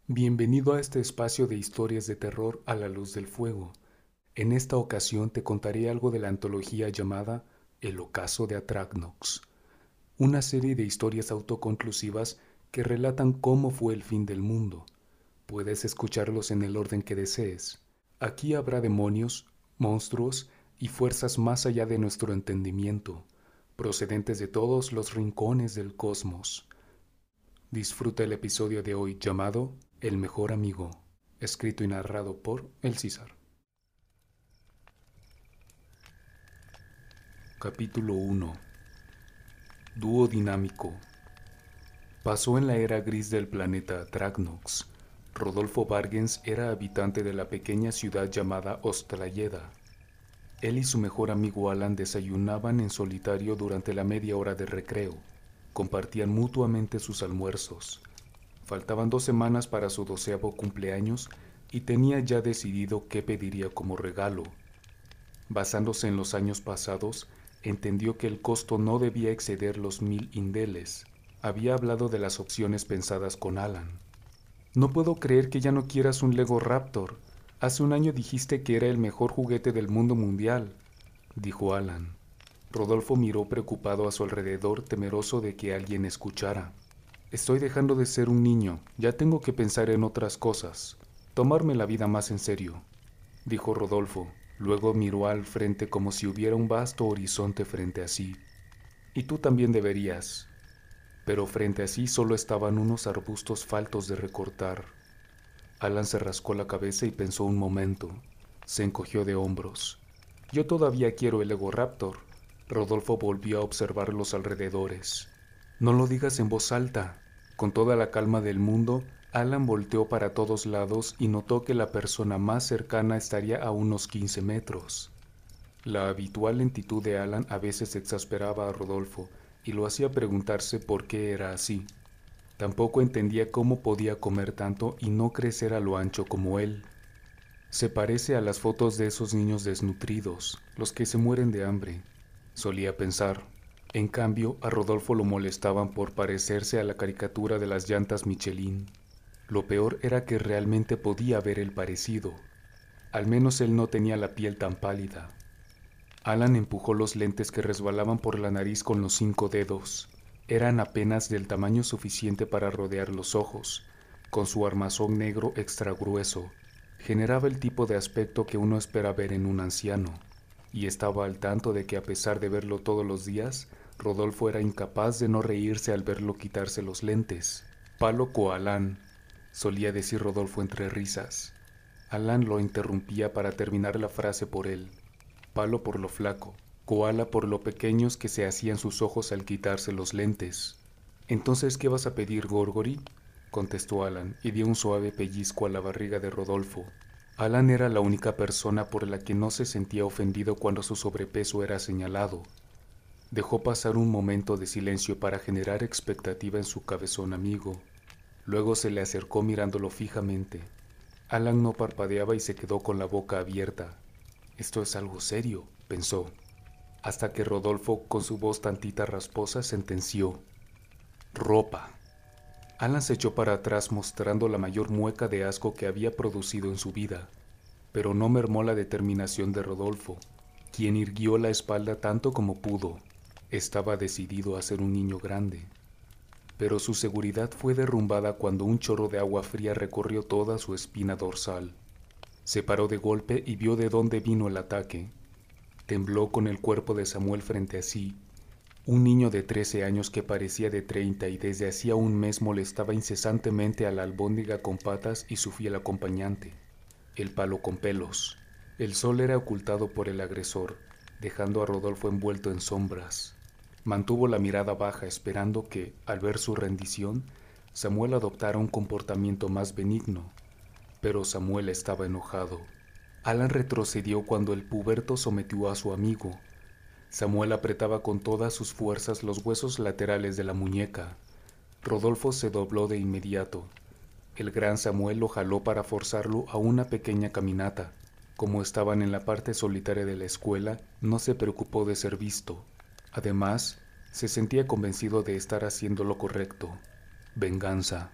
Bienvenido a este espacio de historias de terror a la luz del fuego. En esta ocasión te contaré algo de la antología llamada El ocaso de Atragnox, una serie de historias autoconclusivas que relatan cómo fue el fin del mundo. Puedes escucharlos en el orden que desees. Aquí habrá demonios, monstruos y fuerzas más allá de nuestro entendimiento, procedentes de todos los rincones del cosmos. Disfruta el episodio de hoy llamado El mejor amigo, escrito y narrado por El César. Capítulo 1. Dúo dinámico. Pasó en la era gris del planeta Tragnox. Rodolfo Vargens era habitante de la pequeña ciudad llamada Ostlayeda. Él y su mejor amigo Alan desayunaban en solitario durante la media hora de recreo. Compartían mutuamente sus almuerzos. Faltaban 2 semanas para su 12º cumpleaños y tenía ya decidido qué pediría como regalo. Basándose en los años pasados, entendió que el costo no debía exceder los 1000 indeles. Había hablado de las opciones pensadas con Alan. No puedo creer que ya no quieras un Lego Raptor. Hace un año dijiste que era el mejor juguete del mundo mundial, dijo Alan. Rodolfo miró preocupado a su alrededor, temeroso de que alguien escuchara. Estoy dejando de ser un niño, ya tengo que pensar en otras cosas, tomarme la vida más en serio, dijo Rodolfo. Luego miró al frente como si hubiera un vasto horizonte frente a sí. Y tú también deberías. Pero frente a sí solo estaban unos arbustos faltos de recortar. Alan se rascó la cabeza y pensó un momento. Se encogió de hombros. Yo todavía quiero el Ego Raptor. Rodolfo volvió a observar los alrededores. No lo digas en voz alta. Con toda la calma del mundo, Alan volteó para todos lados y notó que la persona más cercana estaría a unos 15 metros. La habitual lentitud de Alan a veces exasperaba a Rodolfo y lo hacía preguntarse por qué era así. Tampoco entendía cómo podía comer tanto y no crecer a lo ancho como él. Se parece a las fotos de esos niños desnutridos, los que se mueren de hambre, solía pensar. En cambio, a Rodolfo lo molestaban por parecerse a la caricatura de las llantas Michelin. Lo peor era que realmente podía ver el parecido. Al menos él no tenía la piel tan pálida. Alan empujó los lentes que resbalaban por la nariz con los 5 dedos. Eran apenas del tamaño suficiente para rodear los ojos. Con su armazón negro extra grueso, generaba el tipo de aspecto que uno espera ver en un anciano. Y estaba al tanto de que a pesar de verlo todos los días, Rodolfo era incapaz de no reírse al verlo quitarse los lentes. Palo Coalán, solía decir Rodolfo entre risas. Alan lo interrumpía para terminar la frase por él. Palo por lo flaco, koala por lo pequeños que se hacían sus ojos al quitarse los lentes. ¿Entonces qué vas a pedir, Gorgory?, contestó Alan y dio un suave pellizco a la barriga de Rodolfo. Alan era la única persona por la que no se sentía ofendido cuando su sobrepeso era señalado. Dejó pasar un momento de silencio para generar expectativa en su cabezón amigo. Luego se le acercó mirándolo fijamente. Alan no parpadeaba y se quedó con la boca abierta. Esto es algo serio, pensó, hasta que Rodolfo, con su voz tantita rasposa, sentenció: ropa. Alan se echó para atrás mostrando la mayor mueca de asco que había producido en su vida, pero no mermó la determinación de Rodolfo, quien irguió la espalda tanto como pudo. Estaba decidido a ser un niño grande. Pero su seguridad fue derrumbada cuando un chorro de agua fría recorrió toda su espina dorsal. Se paró de golpe y vio de dónde vino el ataque. Tembló con el cuerpo de Samuel frente a sí, un niño de 13 años que parecía de 30 y desde hacía un mes molestaba incesantemente a la albóndiga con patas y su fiel acompañante, el palo con pelos. El sol era ocultado por el agresor, dejando a Rodolfo envuelto en sombras. Mantuvo la mirada baja esperando que, al ver su rendición, Samuel adoptara un comportamiento más benigno. Pero Samuel estaba enojado. Alan retrocedió cuando el puberto sometió a su amigo. Samuel apretaba con todas sus fuerzas los huesos laterales de la muñeca. Rodolfo se dobló de inmediato. El gran Samuel lo jaló para forzarlo a una pequeña caminata. Como estaban en la parte solitaria de la escuela, no se preocupó de ser visto. Además, se sentía convencido de estar haciendo lo correcto. Venganza.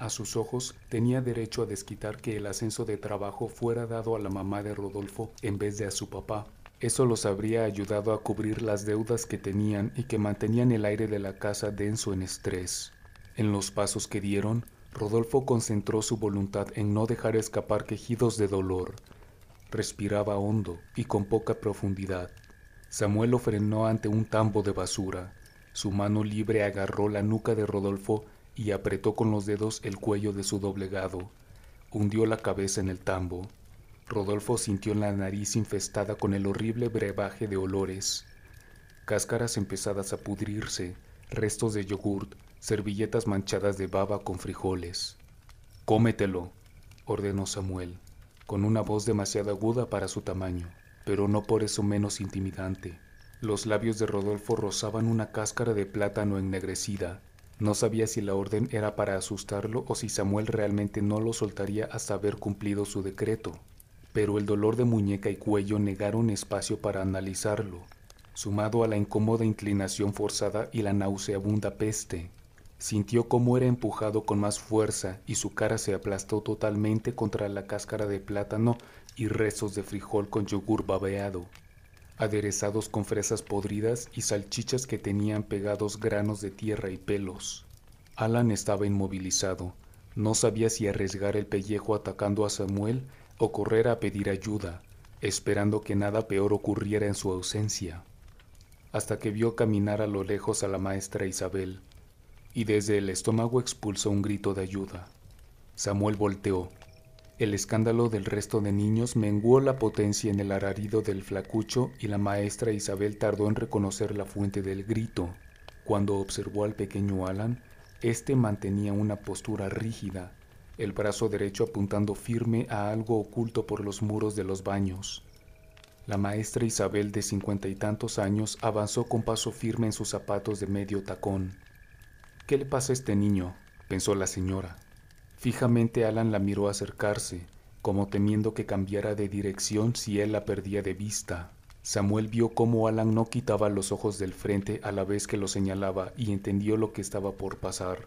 a sus ojos, tenía derecho a desquitar que el ascenso de trabajo fuera dado a la mamá de Rodolfo en vez de a su papá. Eso los habría ayudado a cubrir las deudas que tenían y que mantenían el aire de la casa denso en estrés. En los pasos que dieron, Rodolfo concentró su voluntad en no dejar escapar quejidos de dolor. Respiraba hondo y con poca profundidad. Samuel lo frenó ante un tambo de basura. Su mano libre agarró la nuca de Rodolfo y apretó con los dedos el cuello de su doblegado. Hundió la cabeza en el tambo. Rodolfo sintió la nariz infestada con el horrible brebaje de olores. Cáscaras empezadas a pudrirse, restos de yogurt, servilletas manchadas de baba con frijoles. «Cómetelo», ordenó Samuel, con una voz demasiado aguda para su tamaño, pero no por eso menos intimidante. Los labios de Rodolfo rozaban una cáscara de plátano ennegrecida. No sabía si la orden era para asustarlo o si Samuel realmente no lo soltaría hasta haber cumplido su decreto. Pero el dolor de muñeca y cuello negaron espacio para analizarlo, sumado a la incómoda inclinación forzada y la nauseabunda peste. Sintió cómo era empujado con más fuerza y su cara se aplastó totalmente contra la cáscara de plátano y restos de frijol con yogur babeado, aderezados con fresas podridas y salchichas que tenían pegados granos de tierra y pelos. Alan estaba inmovilizado. No sabía si arriesgar el pellejo atacando a Samuel o correr a pedir ayuda, esperando que nada peor ocurriera en su ausencia, hasta que vio caminar a lo lejos a la maestra Isabel, y desde el estómago expulsó un grito de ayuda. Samuel volteó. El escándalo del resto de niños menguó la potencia en el alarido del flacucho y la maestra Isabel tardó en reconocer la fuente del grito. Cuando observó al pequeño Alan, este mantenía una postura rígida, el brazo derecho apuntando firme a algo oculto por los muros de los baños. La maestra Isabel, de 50 y tantos años, avanzó con paso firme en sus zapatos de medio tacón. «¿Qué le pasa a este niño?», pensó la señora. Fijamente Alan la miró acercarse, como temiendo que cambiara de dirección si él la perdía de vista. Samuel vio cómo Alan no quitaba los ojos del frente a la vez que lo señalaba y entendió lo que estaba por pasar.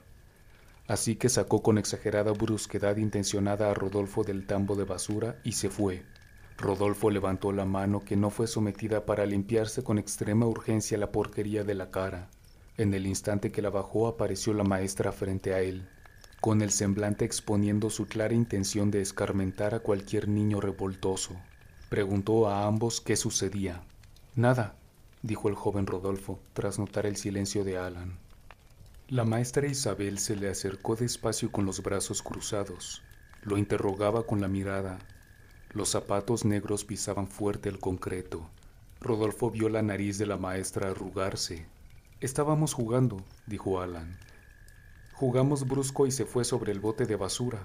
Así que sacó con exagerada brusquedad intencionada a Rodolfo del tambo de basura y se fue. Rodolfo levantó la mano que no fue sometida para limpiarse con extrema urgencia la porquería de la cara. En el instante que la bajó apareció la maestra frente a él, con el semblante exponiendo su clara intención de escarmentar a cualquier niño revoltoso. Preguntó a ambos qué sucedía. «Nada», dijo el joven Rodolfo, tras notar el silencio de Alan. La maestra Isabel se le acercó despacio con los brazos cruzados. Lo interrogaba con la mirada. Los zapatos negros pisaban fuerte el concreto. Rodolfo vio la nariz de la maestra arrugarse. «Estábamos jugando», dijo Alan. «Jugamos brusco y se fue sobre el bote de basura».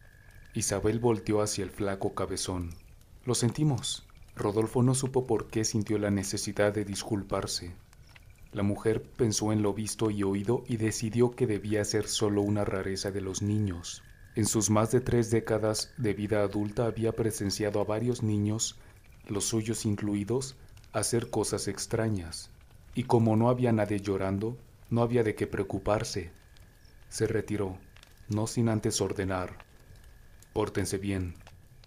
Isabel volteó hacia el flaco cabezón. «Lo sentimos». Rodolfo no supo por qué sintió la necesidad de disculparse. La mujer pensó en lo visto y oído y decidió que debía ser solo una rareza de los niños. En sus más de 3 décadas de vida adulta había presenciado a varios niños, los suyos incluidos, hacer cosas extrañas. Y como no había nadie llorando, no había de qué preocuparse. Se retiró, no sin antes ordenar: «Pórtense bien».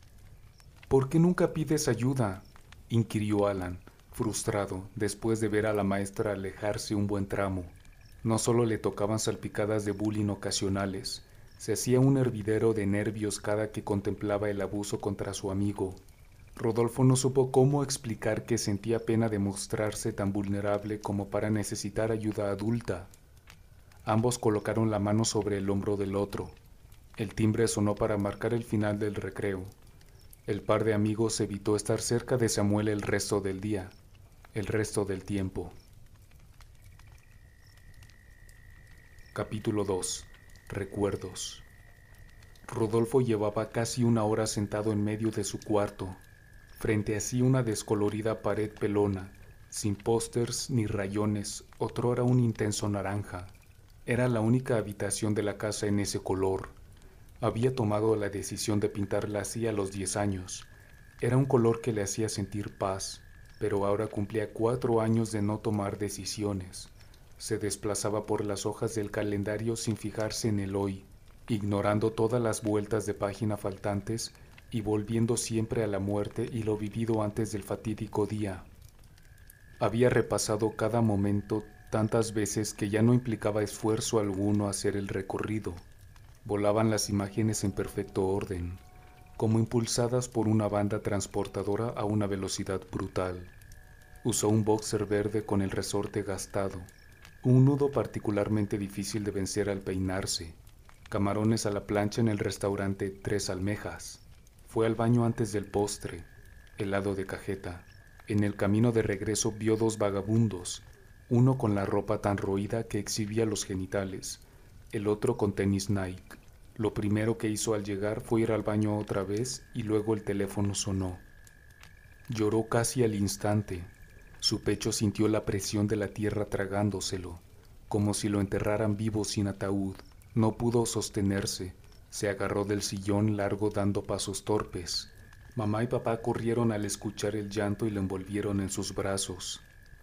«¿Por qué nunca pides ayuda?», inquirió Alan, frustrado, después de ver a la maestra alejarse un buen tramo. No solo le tocaban salpicadas de bullying ocasionales, se hacía un hervidero de nervios cada que contemplaba el abuso contra su amigo. Rodolfo no supo cómo explicar que sentía pena de mostrarse tan vulnerable como para necesitar ayuda adulta. Ambos colocaron la mano sobre el hombro del otro. El timbre sonó para marcar el final del recreo. El par de amigos evitó estar cerca de Samuel el resto del día, el resto del tiempo. Capítulo 2. Recuerdos. Rodolfo llevaba casi una hora sentado en medio de su cuarto. Frente a sí una descolorida pared pelona, sin pósters ni rayones, otrora un intenso naranja. Era la única habitación de la casa en ese color. Había tomado la decisión de pintarla así a los 10 años. Era un color que le hacía sentir paz, pero ahora cumplía 4 años de no tomar decisiones. Se desplazaba por las hojas del calendario sin fijarse en el hoy. ignorando todas las vueltas de página faltantes y volviendo siempre a la muerte y lo vivido antes del fatídico día. Había repasado cada momento tantas veces que ya no implicaba esfuerzo alguno hacer el recorrido. Volaban las imágenes en perfecto orden, como impulsadas por una banda transportadora a una velocidad brutal. Usó un boxer verde con el resorte gastado, un nudo particularmente difícil de vencer al peinarse, camarones a la plancha en el restaurante Tres Almejas. Fue al baño antes del postre, helado de cajeta. En el camino de regreso vio dos vagabundos, uno con la ropa tan roída que exhibía los genitales, el otro con tenis Nike. Lo primero que hizo al llegar fue ir al baño otra vez y luego el teléfono sonó. Lloró casi al instante. Su pecho sintió la presión de la tierra tragándoselo, como si lo enterraran vivo sin ataúd. No pudo sostenerse. Se agarró del sillón largo dando pasos torpes. Mamá y papá corrieron al escuchar el llanto y lo envolvieron en sus brazos.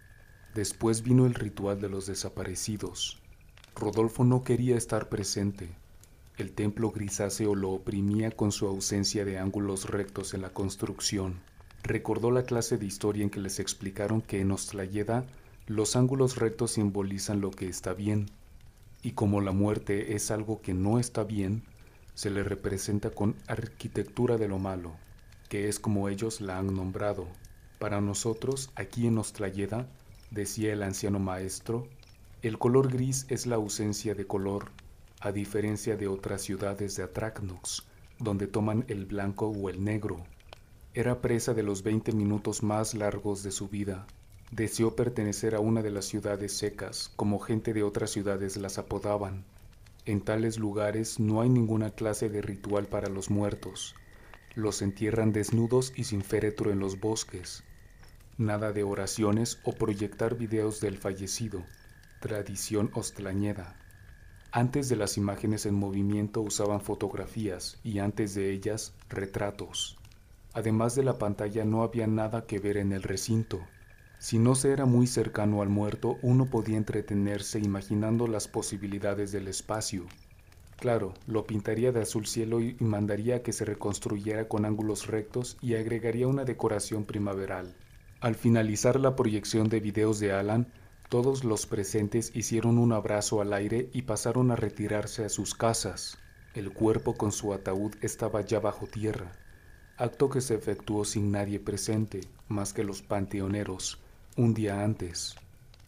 Después vino el ritual de los desaparecidos. Rodolfo no quería estar presente. El templo grisáceo lo oprimía con su ausencia de ángulos rectos en la construcción. Recordó la clase de historia en que les explicaron que en Ostlayeda los ángulos rectos simbolizan lo que está bien, y como la muerte es algo que no está bien, se le representa con arquitectura de lo malo, que es como ellos la han nombrado. Para nosotros, aquí en Ostlayeda, decía el anciano maestro, el color gris es la ausencia de color, a diferencia de otras ciudades de Atracnox, donde toman el blanco o el negro. Era presa de los 20 minutos más largos de su vida. Deseó pertenecer a una de las ciudades secas, como gente de otras ciudades las apodaban. En tales lugares no hay ninguna clase de ritual para los muertos. Los entierran desnudos y sin féretro en los bosques. Nada de oraciones o proyectar videos del fallecido. Tradición ostlañeda. Antes de las imágenes en movimiento usaban fotografías y antes de ellas retratos. Además de la pantalla no había nada que ver en el recinto. Si no se era muy cercano al muerto, uno podía entretenerse imaginando las posibilidades del espacio. Claro, lo pintaría de azul cielo y mandaría a que se reconstruyera con ángulos rectos y agregaría una decoración primaveral. Al finalizar la proyección de videos de Alan, todos los presentes hicieron un abrazo al aire y pasaron a retirarse a sus casas. El cuerpo con su ataúd estaba ya bajo tierra, acto que se efectuó sin nadie presente, más que los panteoneros, un día antes.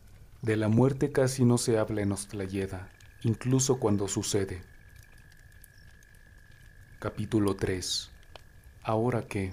De la muerte casi no se habla en Ostlayeda, incluso cuando sucede. Capítulo 3. ¿Ahora qué?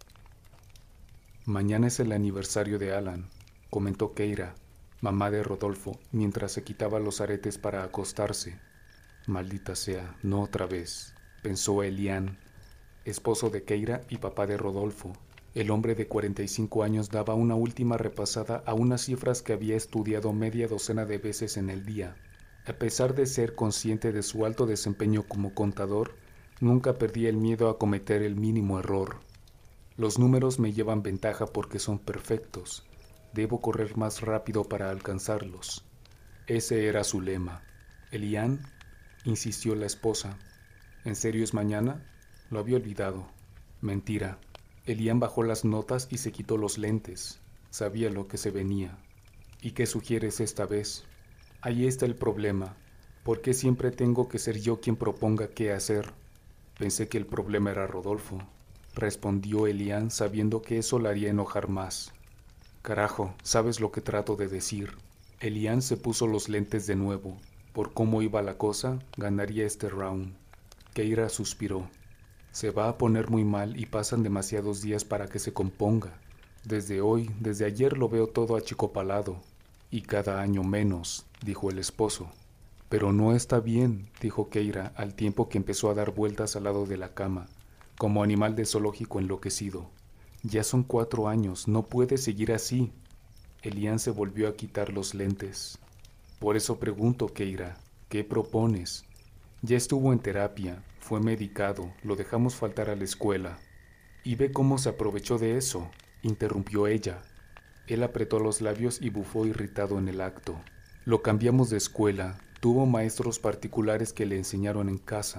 Mañana es el aniversario de Alan, comentó Keira, mamá de Rodolfo, mientras se quitaba los aretes para acostarse. Maldita sea, no otra vez, pensó Elian, esposo de Keira y papá de Rodolfo. El hombre de 45 años daba una última repasada a unas cifras que había estudiado media docena de veces en el día. A pesar de ser consciente de su alto desempeño como contador, nunca perdía el miedo a cometer el mínimo error. Los números me llevan ventaja porque son perfectos. Debo correr más rápido para alcanzarlos. Ese era su lema. Elian, insistió la esposa. ¿En serio es mañana? Lo había olvidado. Mentira. Elian bajó las notas y se quitó los lentes. Sabía lo que se venía. ¿Y qué sugieres esta vez? Ahí está el problema. ¿Por qué siempre tengo que ser yo quien proponga qué hacer? Pensé que el problema era Rodolfo, respondió Elian sabiendo que eso la haría enojar más. Carajo, ¿sabes lo que trato de decir? Elian se puso los lentes de nuevo. Por cómo iba la cosa, ganaría este round. Keira suspiró. Se va a poner muy mal y pasan demasiados días para que se componga. Desde ayer lo veo todo achicopalado. Y cada año menos, dijo el esposo. Pero no está bien, dijo Keira al tiempo que empezó a dar vueltas al lado de la cama, como animal de zoológico enloquecido. Ya son 4 años, no puede seguir así. Elian se volvió a quitar los lentes. Por eso pregunto, Keira, ¿qué propones? Ya estuvo en terapia, fue medicado, lo dejamos faltar a la escuela. Y ve cómo se aprovechó de eso, interrumpió ella. Él apretó los labios y bufó irritado en el acto. Lo cambiamos de escuela, tuvo maestros particulares que le enseñaron en casa,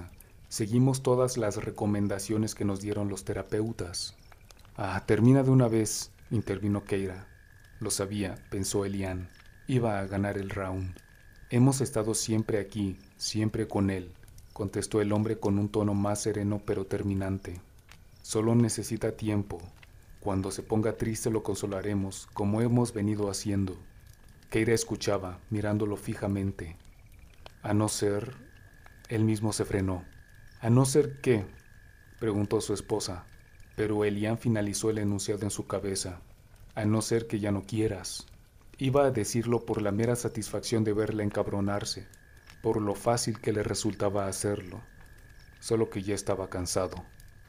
Seguimos todas las recomendaciones que nos dieron los terapeutas. Termina de una vez, intervino Keira. Lo sabía, pensó Elian. Iba a ganar el round. Hemos estado siempre aquí, siempre con él, contestó el hombre con un tono más sereno pero terminante. Solo necesita tiempo. Cuando se ponga triste lo consolaremos, como hemos venido haciendo. Keira escuchaba, mirándolo fijamente. A no ser... Él mismo se frenó. ¿A no ser qué?, preguntó su esposa, pero Elian finalizó el enunciado en su cabeza. A no ser que ya no quieras. Iba a decirlo por la mera satisfacción de verla encabronarse, por lo fácil que le resultaba hacerlo, solo que ya estaba cansado.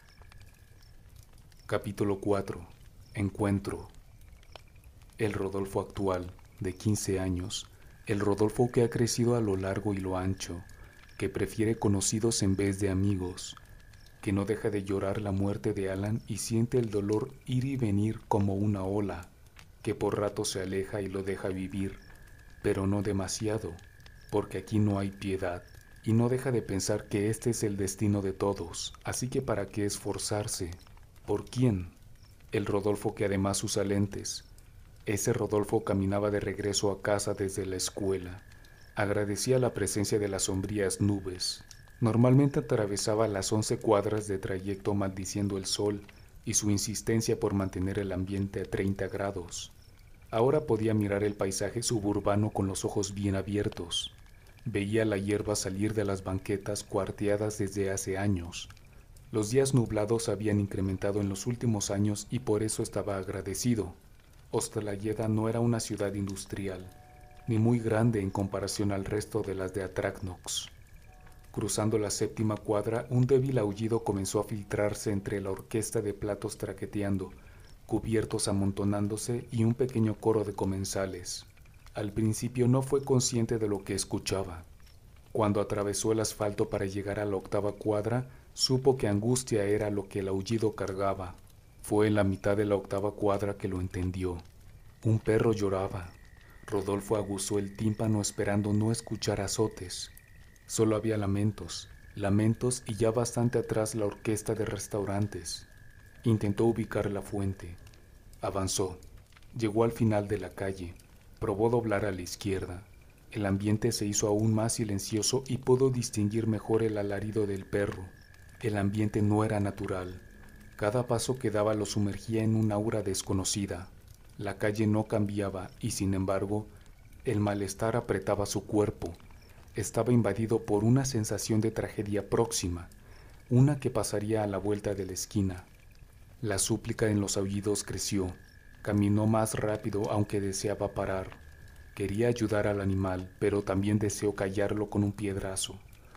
Capítulo 4. Encuentro. El Rodolfo actual, de 15 años, el Rodolfo que ha crecido a lo largo y lo ancho, que prefiere conocidos en vez de amigos, que no deja de llorar la muerte de Alan y siente el dolor ir y venir como una ola, que por rato se aleja y lo deja vivir, pero no demasiado, porque aquí no hay piedad, y no deja de pensar que este es el destino de todos, así que ¿para qué esforzarse? ¿Por quién? El Rodolfo que además usa lentes. Ese Rodolfo caminaba de regreso a casa desde la escuela. Agradecía la presencia de las sombrías nubes. Normalmente atravesaba las 11 cuadras de trayecto maldiciendo el sol y su insistencia por mantener el ambiente a 30 grados. Ahora podía mirar el paisaje suburbano con los ojos bien abiertos. Veía la hierba salir de las banquetas cuarteadas desde hace años. Los días nublados habían incrementado en los últimos años y por eso estaba agradecido. Ostalayeda no era una ciudad industrial, ni muy grande en comparación al resto de las de Atracnox. Cruzando la 7ª cuadra, un débil aullido comenzó a filtrarse entre la orquesta de platos traqueteando, cubiertos amontonándose y un pequeño coro de comensales. Al principio no fue consciente de lo que escuchaba. Cuando atravesó el asfalto para llegar a la 8ª cuadra, supo que angustia era lo que el aullido cargaba. Fue en la mitad de la 8ª cuadra que lo entendió. Un perro lloraba. Rodolfo aguzó el tímpano esperando no escuchar azotes. Solo había lamentos y ya bastante atrás la orquesta de restaurantes. Intentó ubicar la fuente. Avanzó. Llegó al final de la calle. Probó doblar a la izquierda. El ambiente se hizo aún más silencioso y pudo distinguir mejor el alarido del perro. El ambiente no era natural. Cada paso que daba lo sumergía en un aura desconocida. La calle no cambiaba y, sin embargo, el malestar apretaba su cuerpo. Estaba invadido por una sensación de tragedia próxima, una que pasaría a la vuelta de la esquina. La súplica en los aullidos creció. Caminó más rápido aunque deseaba parar. Quería ayudar al animal, pero también deseó callarlo con un piedrazo.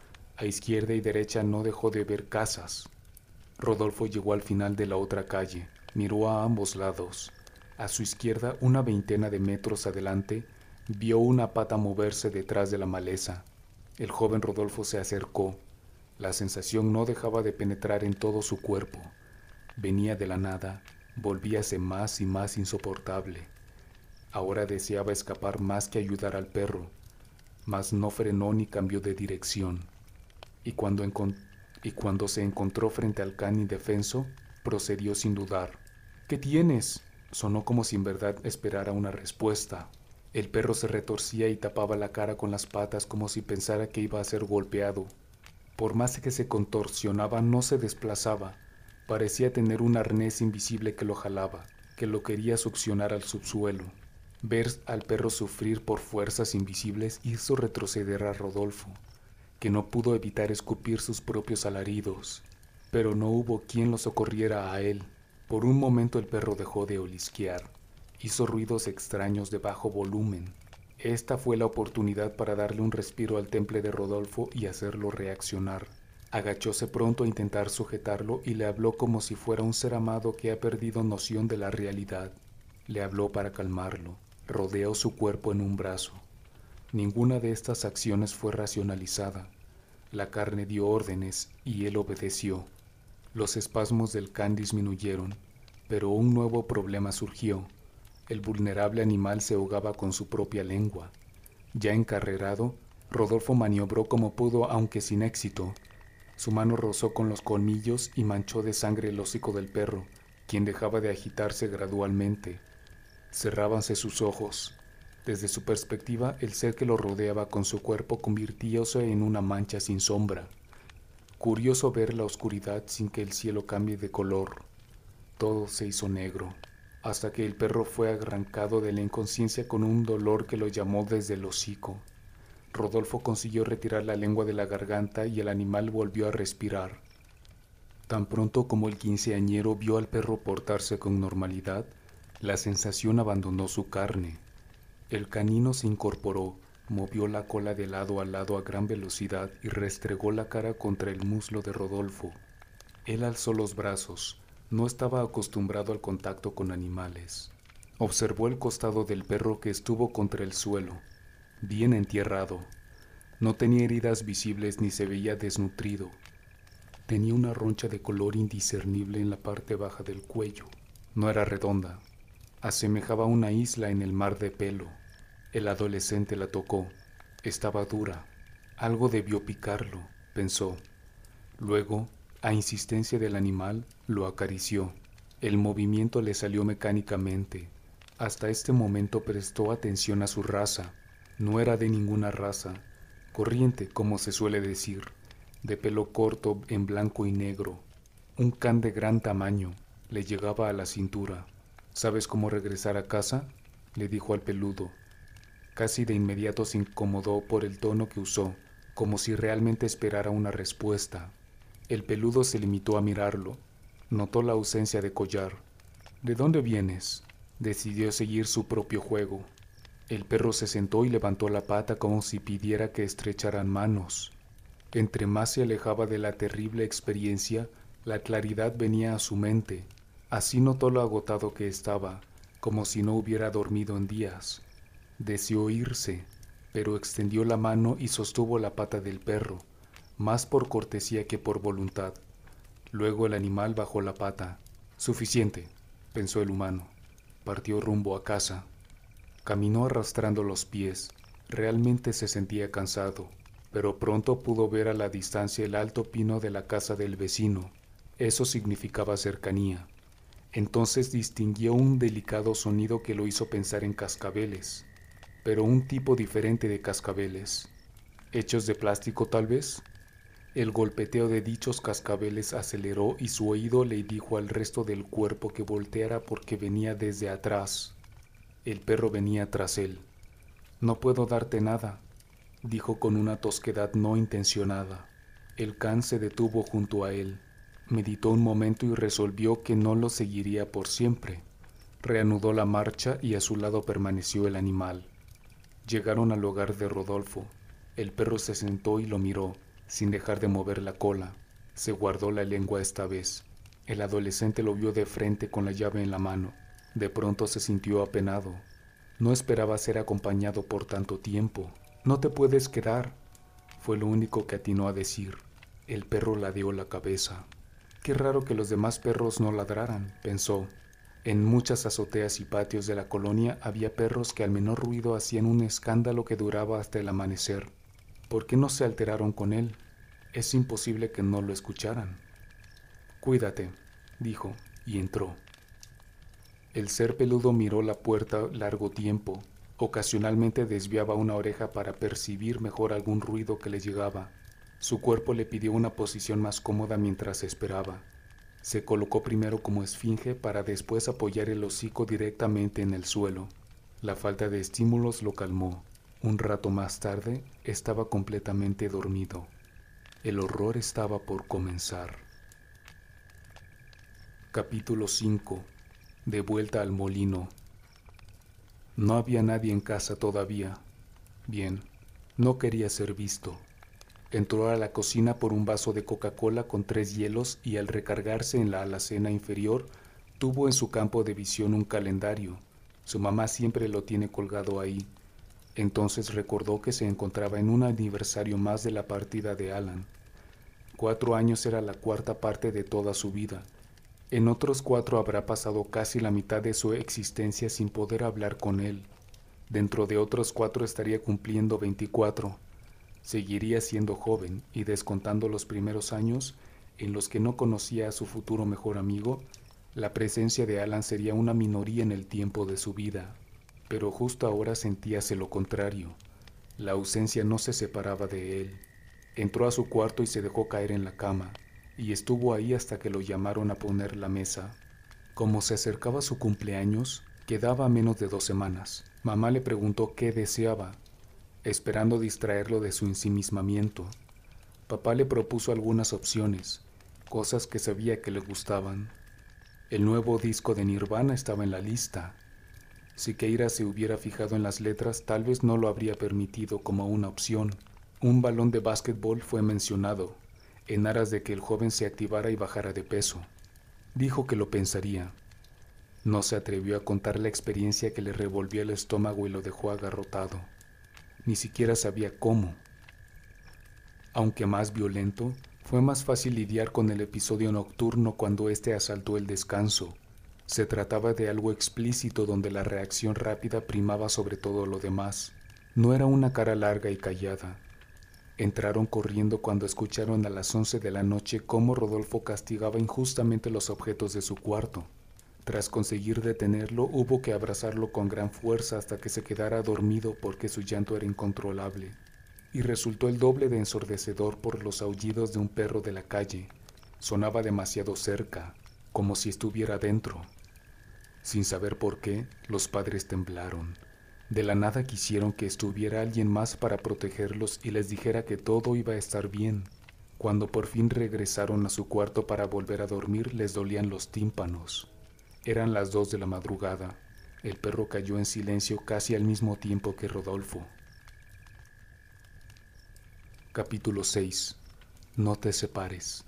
A izquierda y derecha no dejó de ver casas. Rodolfo llegó al final de la otra calle. Miró a ambos lados. A su izquierda, una veintena de metros adelante, vio una pata moverse detrás de la maleza. El joven Rodolfo se acercó. La sensación no dejaba de penetrar en todo su cuerpo. Venía de la nada, volvíase más y más insoportable. Ahora deseaba escapar más que ayudar al perro, mas no frenó ni cambió de dirección. Y cuando se encontró frente al can indefenso, procedió sin dudar. ¿Qué tienes?, sonó como si en verdad esperara una respuesta. El perro se retorcía y tapaba la cara con las patas como si pensara que iba a ser golpeado. Por más que se contorsionaba, no se desplazaba. Parecía tener un arnés invisible que lo jalaba, que lo quería succionar al subsuelo. Ver al perro sufrir por fuerzas invisibles hizo retroceder a Rodolfo, que no pudo evitar escupir sus propios alaridos. Pero no hubo quien lo socorriera a él. Por un momento el perro dejó de olisquear. Hizo ruidos extraños de bajo volumen. Esta fue la oportunidad para darle un respiro al temple de Rodolfo y hacerlo reaccionar. Agachóse pronto a intentar sujetarlo y le habló como si fuera un ser amado que ha perdido noción de la realidad. Le habló para calmarlo. Rodeó su cuerpo en un brazo. Ninguna de estas acciones fue racionalizada. La carne dio órdenes y él obedeció. Los espasmos del can disminuyeron, pero un nuevo problema surgió. El vulnerable animal se ahogaba con su propia lengua. Ya encarrerado, Rodolfo maniobró como pudo, aunque sin éxito. Su mano rozó con los colmillos y manchó de sangre el hocico del perro, quien dejaba de agitarse gradualmente. Cerrábanse sus ojos. Desde su perspectiva, el ser que lo rodeaba con su cuerpo convirtióse en una mancha sin sombra. Curioso ver la oscuridad sin que el cielo cambie de color. Todo se hizo negro, hasta que el perro fue arrancado de la inconsciencia con un dolor que lo llamó desde el hocico. Rodolfo consiguió retirar la lengua de la garganta y el animal volvió a respirar. Tan pronto como el quinceañero vio al perro portarse con normalidad, la sensación abandonó su carne. El canino se incorporó, movió la cola de lado a lado a gran velocidad y restregó la cara contra el muslo de Rodolfo. Él alzó los brazos. No estaba acostumbrado al contacto con animales. Observó el costado del perro que estuvo contra el suelo, bien entierrado. No tenía heridas visibles ni se veía desnutrido. Tenía una roncha de color indiscernible en la parte baja del cuello. No era redonda. Asemejaba una isla en el mar de pelo. El adolescente la tocó. Estaba dura. Algo debió picarlo, pensó. Luego, a insistencia del animal, lo acarició. El movimiento le salió mecánicamente. Hasta este momento prestó atención a su raza. No era de ninguna raza. Corriente, como se suele decir. De pelo corto en blanco y negro. Un can de gran tamaño. Le llegaba a la cintura. ¿Sabes cómo regresar a casa?, le dijo al peludo. Casi de inmediato se incomodó por el tono que usó, como si realmente esperara una respuesta. El peludo se limitó a mirarlo. Notó la ausencia de collar. ¿De dónde vienes?, decidió seguir su propio juego. El perro se sentó y levantó la pata como si pidiera que estrecharan manos. Entre más se alejaba de la terrible experiencia, la claridad venía a su mente. Así notó lo agotado que estaba, como si no hubiera dormido en días. Deseó irse, pero extendió la mano y sostuvo la pata del perro, más por cortesía que por voluntad. Luego el animal bajó la pata. Suficiente, pensó el humano. Partió rumbo a casa. Caminó arrastrando los pies. Realmente se sentía cansado, pero pronto pudo ver a la distancia el alto pino de la casa del vecino. Eso significaba cercanía. Entonces distinguió un delicado sonido que lo hizo pensar en cascabeles, pero un tipo diferente de cascabeles. ¿Hechos de plástico tal vez? El golpeteo de dichos cascabeles aceleró y su oído le dijo al resto del cuerpo que volteara porque venía desde atrás. El perro venía tras él. No puedo darte nada, dijo con una tosquedad no intencionada. El can se detuvo junto a él. Meditó un momento y resolvió que no lo seguiría por siempre. Reanudó la marcha y a su lado permaneció el animal. Llegaron al hogar de Rodolfo. El perro se sentó y lo miró, sin dejar de mover la cola. Se guardó la lengua esta vez. El adolescente lo vio de frente con la llave en la mano. De pronto se sintió apenado. No esperaba ser acompañado por tanto tiempo. «No te puedes quedar», fue lo único que atinó a decir. El perro ladeó la cabeza. Qué raro que los demás perros no ladraran, pensó. En muchas azoteas y patios de la colonia había perros que al menor ruido hacían un escándalo que duraba hasta el amanecer. ¿Por qué no se alteraron con él? Es imposible que no lo escucharan. «Cuídate», dijo, y entró. El ser peludo miró la puerta largo tiempo. Ocasionalmente desviaba una oreja para percibir mejor algún ruido que le llegaba. Su cuerpo le pidió una posición más cómoda mientras esperaba. Se colocó primero como esfinge para después apoyar el hocico directamente en el suelo. La falta de estímulos lo calmó. Un rato más tarde estaba completamente dormido. El horror estaba por comenzar. Capítulo 5. De vuelta al molino. No había nadie en casa todavía. Bien, no quería ser visto. Entró a la cocina por un vaso de Coca-Cola con 3 hielos y al recargarse en la alacena inferior, tuvo en su campo de visión un calendario. Su mamá siempre lo tiene colgado ahí. Entonces recordó que se encontraba en un aniversario más de la partida de Alan. 4 años era la cuarta parte de toda su vida. En otros 4 habrá pasado casi la mitad de su existencia sin poder hablar con él. Dentro de otros 4 estaría cumpliendo 24. Seguiría siendo joven y descontando los primeros años en los que no conocía a su futuro mejor amigo, la presencia de Alan sería una minoría en el tiempo de su vida. Pero justo ahora sentíase lo contrario. La ausencia no se separaba de él. Entró a su cuarto y se dejó caer en la cama, y estuvo ahí hasta que lo llamaron a poner la mesa. Como se acercaba su cumpleaños, quedaba a menos de 2 semanas. Mamá le preguntó qué deseaba, esperando distraerlo de su ensimismamiento. Papá le propuso algunas opciones, cosas que sabía que le gustaban. El nuevo disco de Nirvana estaba en la lista. Si Keira se hubiera fijado en las letras, tal vez no lo habría permitido como una opción. Un balón de básquetbol fue mencionado, en aras de que el joven se activara y bajara de peso. Dijo que lo pensaría. No se atrevió a contar la experiencia que le revolvió el estómago y lo dejó agarrotado. Ni siquiera sabía cómo. Aunque más violento, fue más fácil lidiar con el episodio nocturno cuando éste asaltó el descanso. Se trataba de algo explícito donde la reacción rápida primaba sobre todo lo demás. No era una cara larga y callada. Entraron corriendo cuando escucharon a las 11 de la noche cómo Rodolfo castigaba injustamente los objetos de su cuarto. Tras conseguir detenerlo, hubo que abrazarlo con gran fuerza hasta que se quedara dormido porque su llanto era incontrolable. Y resultó el doble de ensordecedor por los aullidos de un perro de la calle. Sonaba demasiado cerca, como si estuviera dentro. Sin saber por qué, los padres temblaron. De la nada quisieron que estuviera alguien más para protegerlos y les dijera que todo iba a estar bien. Cuando por fin regresaron a su cuarto para volver a dormir, les dolían los tímpanos. Eran las 2 de la madrugada. El perro cayó en silencio casi al mismo tiempo que Rodolfo. Capítulo 6. No te separes.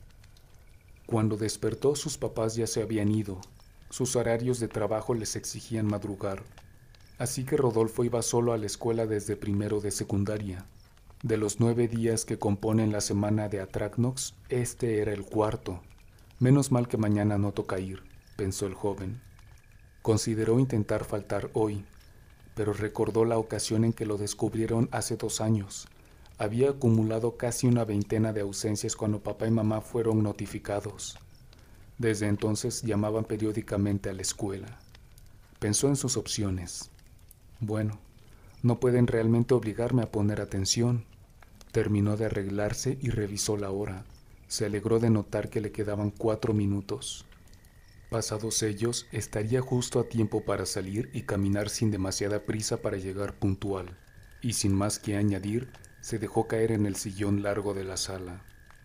Cuando despertó, sus papás ya se habían ido. Sus horarios de trabajo les exigían madrugar. Así que Rodolfo iba solo a la escuela desde primero de secundaria. De los 9 días que componen la semana de Atracnox, este era el cuarto. Menos mal que mañana no toca ir, pensó el joven. Consideró intentar faltar hoy, pero recordó la ocasión en que lo descubrieron hace 2 años. Había acumulado casi una veintena de ausencias cuando papá y mamá fueron notificados. Desde entonces llamaban periódicamente a la escuela. Pensó en sus opciones. Bueno, no pueden realmente obligarme a poner atención. Terminó de arreglarse y revisó la hora. Se alegró de notar que le quedaban 4 minutos. Pasados ellos, estaría justo a tiempo para salir y caminar sin demasiada prisa para llegar puntual. Y sin más que añadir, se dejó caer en el sillón largo de la sala.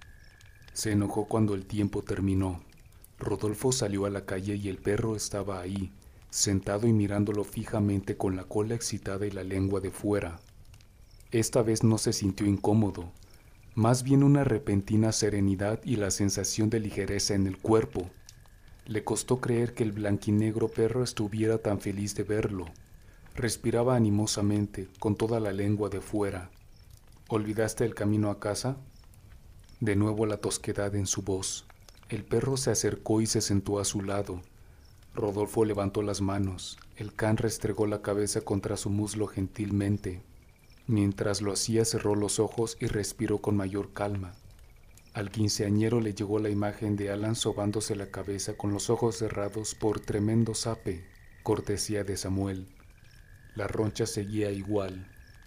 Se enojó cuando el tiempo terminó. Rodolfo salió a la calle y el perro estaba ahí, sentado y mirándolo fijamente con la cola excitada y la lengua de fuera. Esta vez no se sintió incómodo, más bien una repentina serenidad y la sensación de ligereza en el cuerpo. Le costó creer que el blanquinegro perro estuviera tan feliz de verlo. Respiraba animosamente, con toda la lengua de fuera. ¿Olvidaste el camino a casa? De nuevo la tosquedad en su voz. El perro se acercó y se sentó a su lado. Rodolfo levantó las manos. El can restregó la cabeza contra su muslo gentilmente. Mientras lo hacía, cerró los ojos y respiró con mayor calma. Al quinceañero le llegó la imagen de Alan sobándose la cabeza con los ojos cerrados por tremendo zape, cortesía de Samuel. La roncha seguía igual.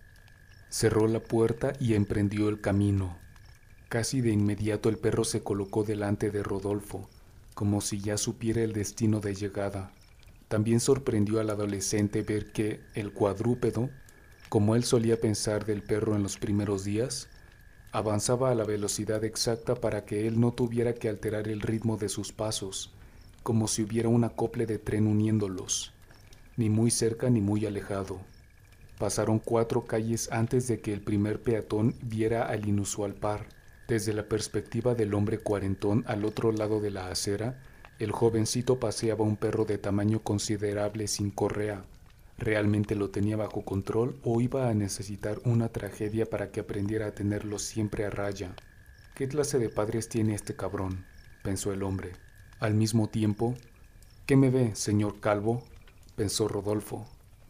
Cerró la puerta y emprendió el camino. Casi de inmediato el perro se colocó delante de Rodolfo, como si ya supiera el destino de llegada. También sorprendió al adolescente ver que el cuadrúpedo, como él solía pensar del perro en los primeros días, avanzaba a la velocidad exacta para que él no tuviera que alterar el ritmo de sus pasos, como si hubiera un acople de tren uniéndolos, ni muy cerca ni muy alejado. Pasaron 4 calles antes de que el primer peatón viera al inusual par. Desde la perspectiva del hombre cuarentón al otro lado de la acera, el jovencito paseaba un perro de tamaño considerable sin correa. ¿Realmente lo tenía bajo control o iba a necesitar una tragedia para que aprendiera a tenerlo siempre a raya? ¿Qué clase de padres tiene este cabrón?, pensó el hombre. Al mismo tiempo, ¿qué me ve, señor Calvo?, pensó Rodolfo.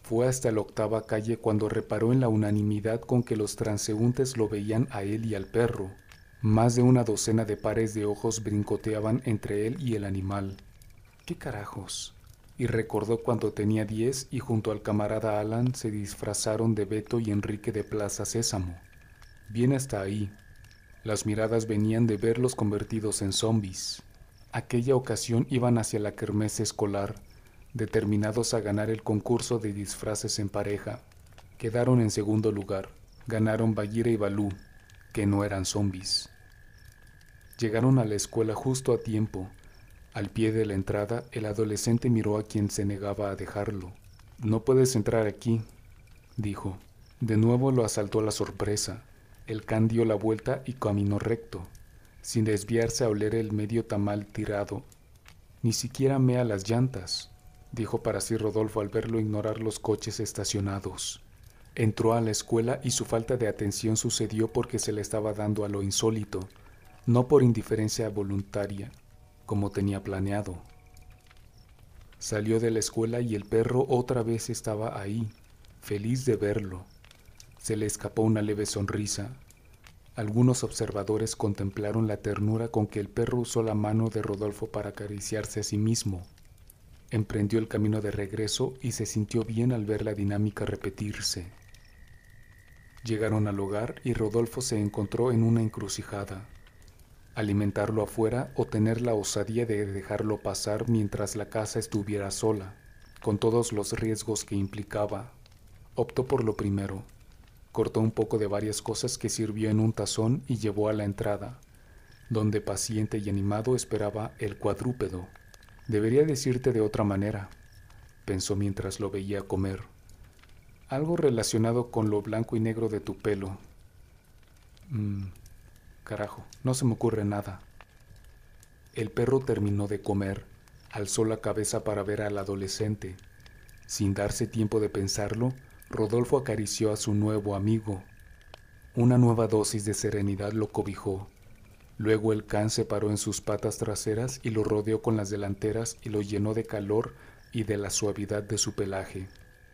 Fue hasta la octava calle cuando reparó en la unanimidad con que los transeúntes lo veían a él y al perro. Más de una docena de pares de ojos brincoteaban entre él y el animal. ¿Qué carajos? Y recordó cuando tenía 10 y junto al camarada Alan se disfrazaron de Beto y Enrique de Plaza Sésamo. Bien hasta ahí. Las miradas venían de verlos convertidos en zombies. Aquella ocasión iban hacia la kermés escolar, determinados a ganar el concurso de disfraces en pareja. Quedaron en segundo lugar. Ganaron Bagheera y Balú, que no eran zombies. Llegaron a la escuela justo a tiempo. Al pie de la entrada, el adolescente miró a quien se negaba a dejarlo. «No puedes entrar aquí», dijo. De nuevo lo asaltó la sorpresa. El can dio la vuelta y caminó recto, sin desviarse a oler el medio tamal tirado. «Ni siquiera mea las llantas», dijo para sí Rodolfo al verlo ignorar los coches estacionados. Entró a la escuela y su falta de atención sucedió porque se le estaba dando a lo insólito, no por indiferencia voluntaria, como tenía planeado. Salió de la escuela y el perro otra vez estaba ahí, feliz de verlo. Se le escapó una leve sonrisa. Algunos observadores contemplaron la ternura con que el perro usó la mano de Rodolfo para acariciarse a sí mismo. Emprendió el camino de regreso y se sintió bien al ver la dinámica repetirse. Llegaron al hogar y Rodolfo se encontró en una encrucijada. Alimentarlo afuera o tener la osadía de dejarlo pasar mientras la casa estuviera sola, con todos los riesgos que implicaba. Optó por lo primero. Cortó un poco de varias cosas que sirvió en un tazón y llevó a la entrada, donde paciente y animado esperaba el cuadrúpedo. «Debería decirte de otra manera», pensó mientras lo veía comer. «Algo relacionado con lo blanco y negro de tu pelo». Carajo, no se me ocurre nada». El perro terminó de comer, alzó la cabeza para ver al adolescente. Sin darse tiempo de pensarlo, Rodolfo acarició a su nuevo amigo. Una nueva dosis de serenidad lo cobijó. Luego el can se paró en sus patas traseras y lo rodeó con las delanteras y lo llenó de calor y de la suavidad de su pelaje.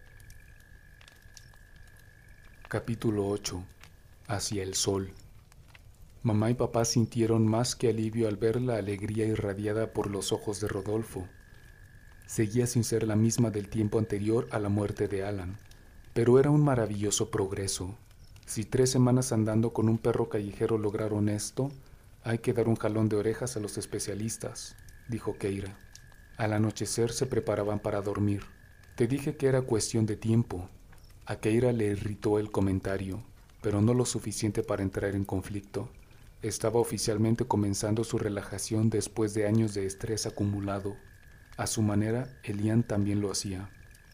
Capítulo 8. Hacia el sol. Mamá y papá sintieron más que alivio al ver la alegría irradiada por los ojos de Rodolfo. Seguía sin ser la misma del tiempo anterior a la muerte de Alan, pero era un maravilloso progreso. Si 3 semanas andando con un perro callejero lograron esto, hay que dar un jalón de orejas a los especialistas, dijo Keira. Al anochecer se preparaban para dormir. Te dije que era cuestión de tiempo. A Keira le irritó el comentario, pero no lo suficiente para entrar en conflicto. Estaba oficialmente comenzando su relajación después de años de estrés acumulado. A su manera, Elian también lo hacía.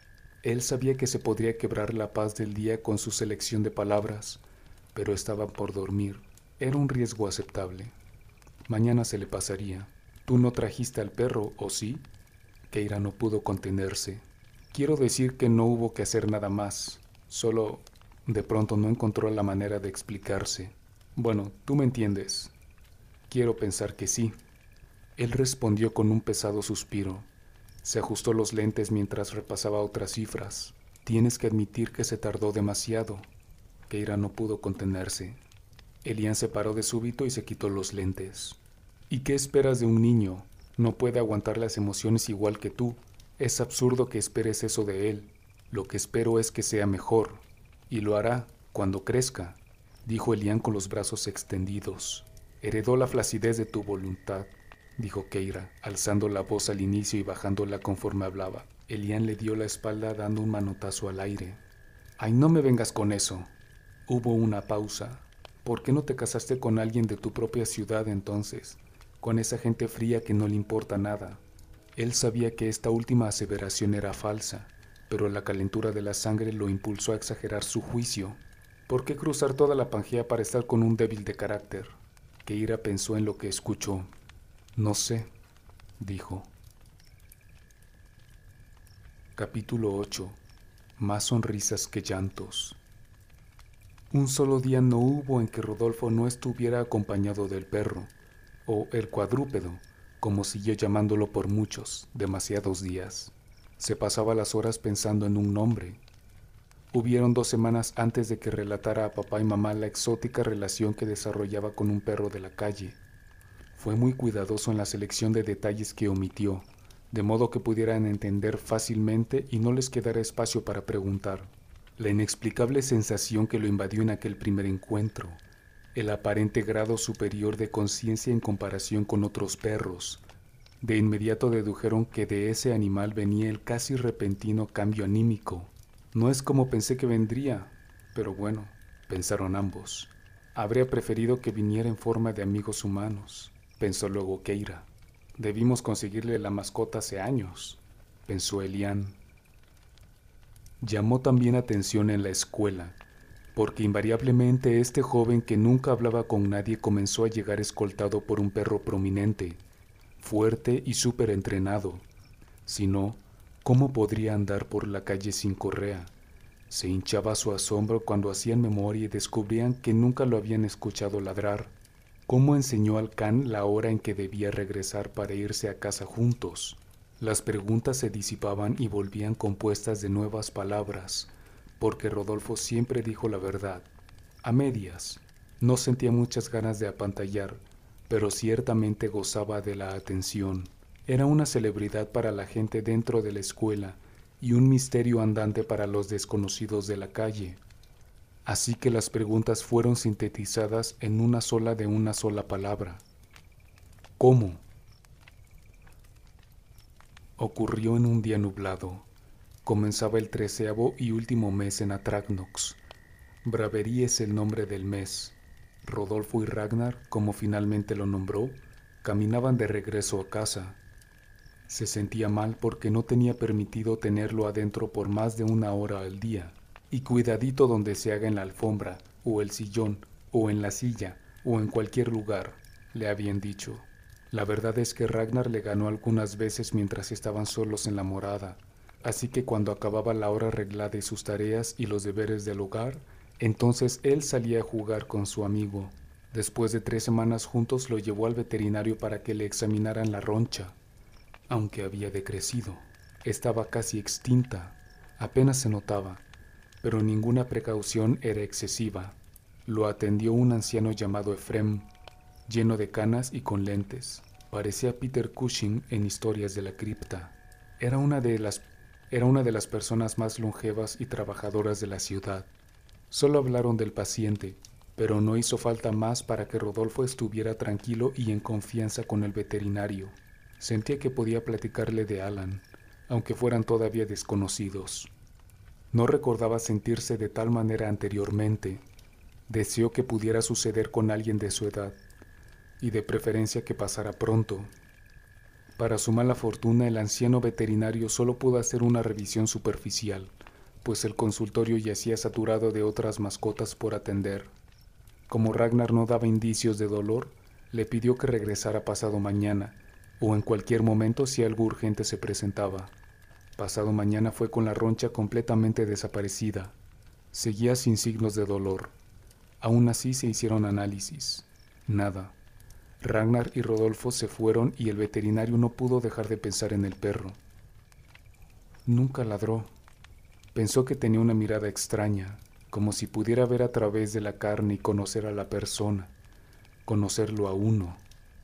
Él sabía que se podría quebrar la paz del día con su selección de palabras, pero estaban por dormir. Era un riesgo aceptable. Mañana se le pasaría. ¿Tú no trajiste al perro, o sí? Keira no pudo contenerse. Quiero decir que no hubo que hacer nada más. Solo, de pronto no encontró la manera de explicarse. Bueno, tú me entiendes. Quiero pensar que sí. Él respondió con un pesado suspiro. Se ajustó los lentes mientras repasaba otras cifras. Tienes que admitir que se tardó demasiado. Keira no pudo contenerse. Elian se paró de súbito y se quitó los lentes. ¿Y qué esperas de un niño? No puede aguantar las emociones igual que tú. Es absurdo que esperes eso de él. Lo que espero es que sea mejor. Y lo hará cuando crezca, dijo Elian con los brazos extendidos. Heredó la flacidez de tu voluntad, dijo Keira, alzando la voz al inicio y bajándola conforme hablaba. Elian le dio la espalda dando un manotazo al aire. Ay, no me vengas con eso. Hubo una pausa. ¿Por qué no te casaste con alguien de tu propia ciudad entonces? Con esa gente fría que no le importa nada. Él sabía que esta última aseveración era falsa, pero la calentura de la sangre lo impulsó a exagerar su juicio. ¿Por qué cruzar toda la Pangea para estar con un débil de carácter? Keira pensó en lo que escuchó. No sé, dijo. Capítulo 8. Más sonrisas que llantos. Un solo día no hubo en que Rodolfo no estuviera acompañado del perro, o el cuadrúpedo, como siguió llamándolo por muchos, demasiados días. Se pasaba las horas pensando en un nombre, Hubieron 2 semanas antes de que relatara a papá y mamá la exótica relación que desarrollaba con un perro de la calle. Fue muy cuidadoso en la selección de detalles que omitió, de modo que pudieran entender fácilmente y no les quedara espacio para preguntar. La inexplicable sensación que lo invadió en aquel primer encuentro, el aparente grado superior de conciencia en comparación con otros perros, de inmediato dedujeron que de ese animal venía el casi repentino cambio anímico. No es como pensé que vendría, pero bueno, pensaron ambos. Habría preferido que viniera en forma de amigos humanos, pensó luego Keira. Debimos conseguirle la mascota hace años, pensó Elian. Llamó también atención en la escuela, porque invariablemente este joven que nunca hablaba con nadie comenzó a llegar escoltado por un perro prominente, fuerte y súper entrenado. Si no, ¿cómo podría andar por la calle sin correa? Se hinchaba su asombro cuando hacían memoria y descubrían que nunca lo habían escuchado ladrar. ¿Cómo enseñó al can la hora en que debía regresar para irse a casa juntos? Las preguntas se disipaban y volvían compuestas de nuevas palabras, porque Rodolfo siempre dijo la verdad, a medias. No sentía muchas ganas de apantallar, pero ciertamente gozaba de la atención. Era una celebridad para la gente dentro de la escuela y un misterio andante para los desconocidos de la calle. Así que las preguntas fueron sintetizadas en una sola palabra. ¿Cómo? Ocurrió en un día nublado. Comenzaba el 13º y último mes en Atragnox. Braverie es el nombre del mes. Rodolfo y Ragnar, como finalmente lo nombró, caminaban de regreso a casa. Se sentía mal porque no tenía permitido tenerlo adentro por más de 1 hora al día, y cuidadito donde se haga en la alfombra, o el sillón, o en la silla, o en cualquier lugar, le habían dicho. La verdad es que Ragnar le ganó algunas veces mientras estaban solos en la morada, así que cuando acababa la hora arreglada y sus tareas y los deberes del hogar, entonces él salía a jugar con su amigo. Después de 3 semanas juntos lo llevó al veterinario para que le examinaran la roncha. Aunque había decrecido, estaba casi extinta, apenas se notaba, pero ninguna precaución era excesiva. Lo atendió un anciano llamado Efrem, lleno de canas y con lentes. Parecía Peter Cushing en Historias de la Cripta. Era una de las personas más longevas y trabajadoras de la ciudad. Solo hablaron del paciente, pero no hizo falta más para que Rodolfo estuviera tranquilo y en confianza con el veterinario. Sentía que podía platicarle de Alan, aunque fueran todavía desconocidos. No recordaba sentirse de tal manera anteriormente. Deseó que pudiera suceder con alguien de su edad, y de preferencia que pasara pronto. Para su mala fortuna, el anciano veterinario solo pudo hacer una revisión superficial, pues el consultorio yacía saturado de otras mascotas por atender. Como Ragnar no daba indicios de dolor, le pidió que regresara pasado mañana, o en cualquier momento si algo urgente se presentaba. Pasado mañana fue con la roncha completamente desaparecida. Seguía sin signos de dolor. Aún así se hicieron análisis. Nada. Ragnar y Rodolfo se fueron y el veterinario no pudo dejar de pensar en el perro. Nunca ladró. Pensó que tenía una mirada extraña, como si pudiera ver a través de la carne y conocer a la persona, conocerlo a uno.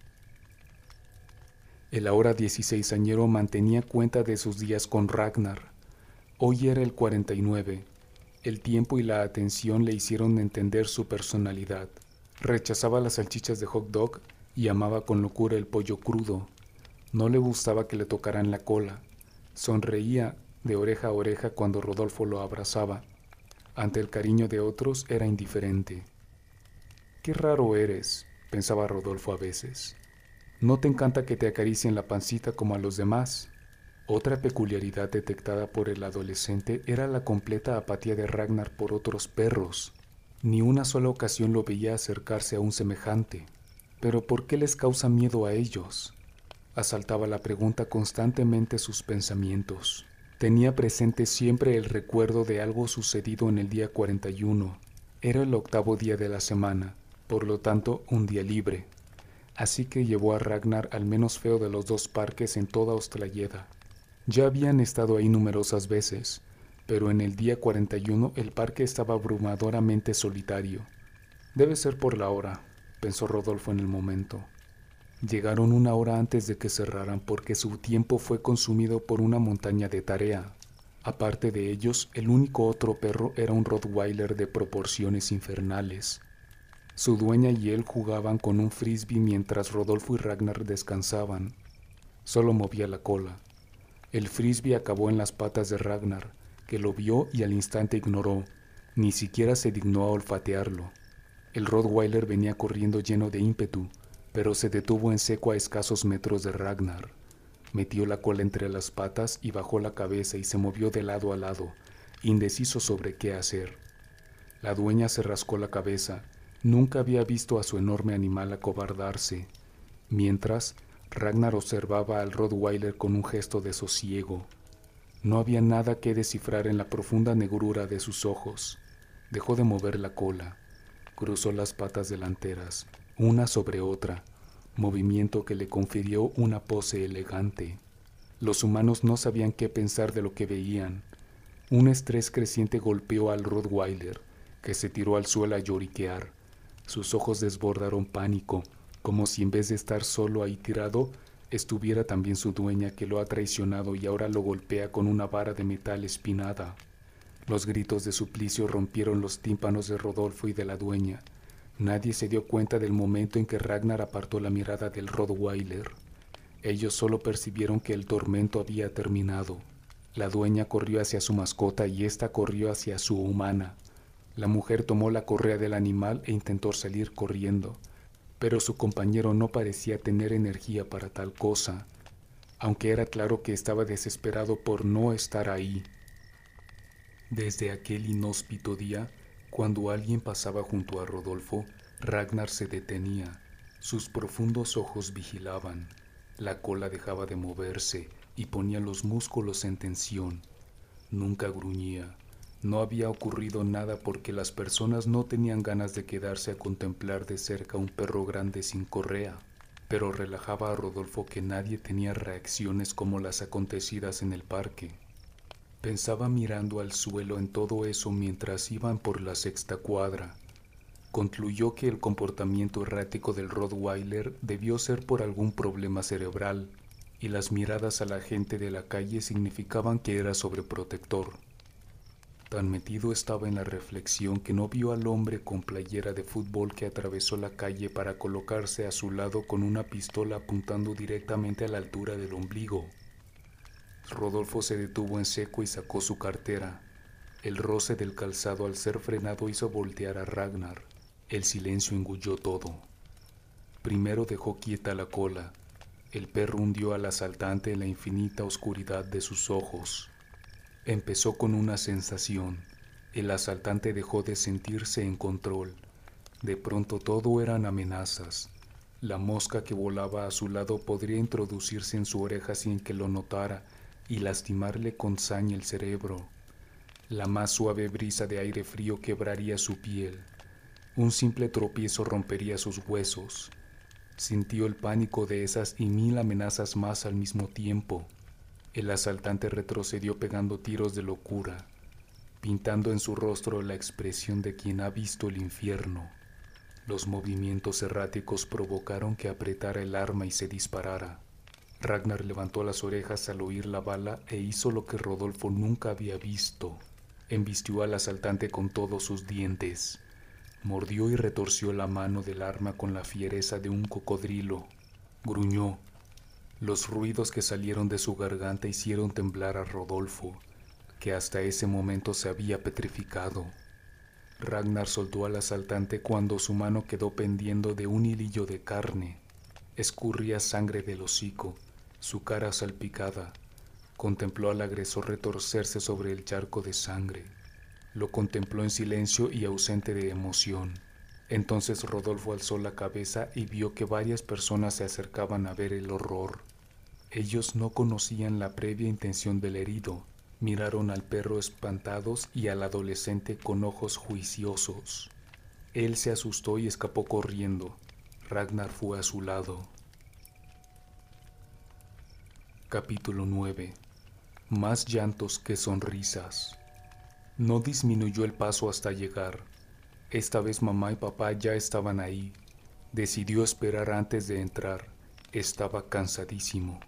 El ahora 16añero mantenía cuenta de sus días con Ragnar. Hoy era el 49. El tiempo y la atención le hicieron entender su personalidad. Rechazaba las salchichas de hot dog y amaba con locura el pollo crudo. No le gustaba que le tocaran la cola. Sonreía de oreja a oreja cuando Rodolfo lo abrazaba. Ante el cariño de otros era indiferente. «Qué raro eres», pensaba Rodolfo a veces. «No te encanta que te acaricien la pancita como a los demás». Otra peculiaridad detectada por el adolescente era la completa apatía de Ragnar por otros perros. Ni una sola ocasión lo veía acercarse a un semejante. ¿Pero por qué les causa miedo a ellos? Asaltaba la pregunta constantemente sus pensamientos. Tenía presente siempre el recuerdo de algo sucedido en el día 41. Era el 8º día de la semana, por lo tanto un día libre. Así que llevó a Ragnar al menos feo de los 2 parques en toda Australieda. Ya habían estado ahí numerosas veces, pero en el día 41 el parque estaba abrumadoramente solitario. Debe ser por la hora, pensó Rodolfo en el momento. Llegaron una hora antes de que cerraran porque su tiempo fue consumido por una montaña de tarea. Aparte de ellos, el único otro perro era un Rottweiler de proporciones infernales. Su dueña y él jugaban con un frisbee mientras Rodolfo y Ragnar descansaban. Solo movía la cola. El frisbee acabó en las patas de Ragnar, que lo vio y al instante ignoró. Ni siquiera se dignó a olfatearlo. El Rottweiler venía corriendo lleno de ímpetu, pero se detuvo en seco a escasos metros de Ragnar. Metió la cola entre las patas y bajó la cabeza y se movió de lado a lado, indeciso sobre qué hacer. La dueña se rascó la cabeza. Nunca había visto a su enorme animal acobardarse. Mientras, Ragnar observaba al Rottweiler con un gesto de sosiego. No había nada que descifrar en la profunda negrura de sus ojos. Dejó de mover la cola. Cruzó las patas delanteras, una sobre otra, movimiento que le confirió una pose elegante. Los humanos no sabían qué pensar de lo que veían. Un estrés creciente golpeó al Rottweiler, que se tiró al suelo a lloriquear. Sus ojos desbordaron pánico, como si en vez de estar solo ahí tirado, estuviera también su dueña que lo ha traicionado y ahora lo golpea con una vara de metal espinada. Los gritos de suplicio rompieron los tímpanos de Rodolfo y de la dueña. Nadie se dio cuenta del momento en que Ragnar apartó la mirada del Rottweiler. Ellos solo percibieron que el tormento había terminado. La dueña corrió hacia su mascota y ésta corrió hacia su humana. La mujer tomó la correa del animal e intentó salir corriendo, pero su compañero no parecía tener energía para tal cosa, aunque era claro que estaba desesperado por no estar ahí. Desde aquel inhóspito día, cuando alguien pasaba junto a Rodolfo, Ragnar se detenía. Sus profundos ojos vigilaban. La cola dejaba de moverse y ponía los músculos en tensión. Nunca gruñía. No había ocurrido nada porque las personas no tenían ganas de quedarse a contemplar de cerca un perro grande sin correa, pero relajaba a Rodolfo que nadie tenía reacciones como las acontecidas en el parque. Pensaba mirando al suelo en todo eso mientras iban por la sexta cuadra. Concluyó que el comportamiento errático del Rottweiler debió ser por algún problema cerebral, y las miradas a la gente de la calle significaban que era sobreprotector. Tan metido estaba en la reflexión que no vio al hombre con playera de fútbol que atravesó la calle para colocarse a su lado con una pistola apuntando directamente a la altura del ombligo. Rodolfo se detuvo en seco y sacó su cartera. El roce del calzado al ser frenado hizo voltear a Ragnar. El silencio engulló todo. Primero dejó quieta la cola. El perro hundió al asaltante en la infinita oscuridad de sus ojos. Empezó con una sensación. El asaltante dejó de sentirse en control. De pronto todo eran amenazas. La mosca que volaba a su lado podría introducirse en su oreja sin que lo notara y lastimarle con saña el cerebro. La más suave brisa de aire frío quebraría su piel. Un simple tropiezo rompería sus huesos. Sintió el pánico de esas y 1000 amenazas más al mismo tiempo. El asaltante retrocedió pegando tiros de locura, pintando en su rostro la expresión de quien ha visto el infierno. Los movimientos erráticos provocaron que apretara el arma y se disparara. Ragnar levantó las orejas al oír la bala e hizo lo que Rodolfo nunca había visto. Embistió al asaltante con todos sus dientes. Mordió y retorció la mano del arma con la fiereza de un cocodrilo. Gruñó. Los ruidos que salieron de su garganta hicieron temblar a Rodolfo, que hasta ese momento se había petrificado. Ragnar soltó al asaltante cuando su mano quedó pendiendo de un hilillo de carne. Escurría sangre del hocico, su cara salpicada. Contempló al agresor retorcerse sobre el charco de sangre. Lo contempló en silencio y ausente de emoción. Entonces Rodolfo alzó la cabeza y vio que varias personas se acercaban a ver el horror. Ellos no conocían la previa intención del herido. Miraron al perro espantados y al adolescente con ojos juiciosos. Él se asustó y escapó corriendo. Ragnar fue a su lado. Capítulo 9. Más llantos que sonrisas. No disminuyó el paso hasta llegar. Esta vez mamá y papá ya estaban ahí. Decidió esperar antes de entrar. Estaba cansadísimo.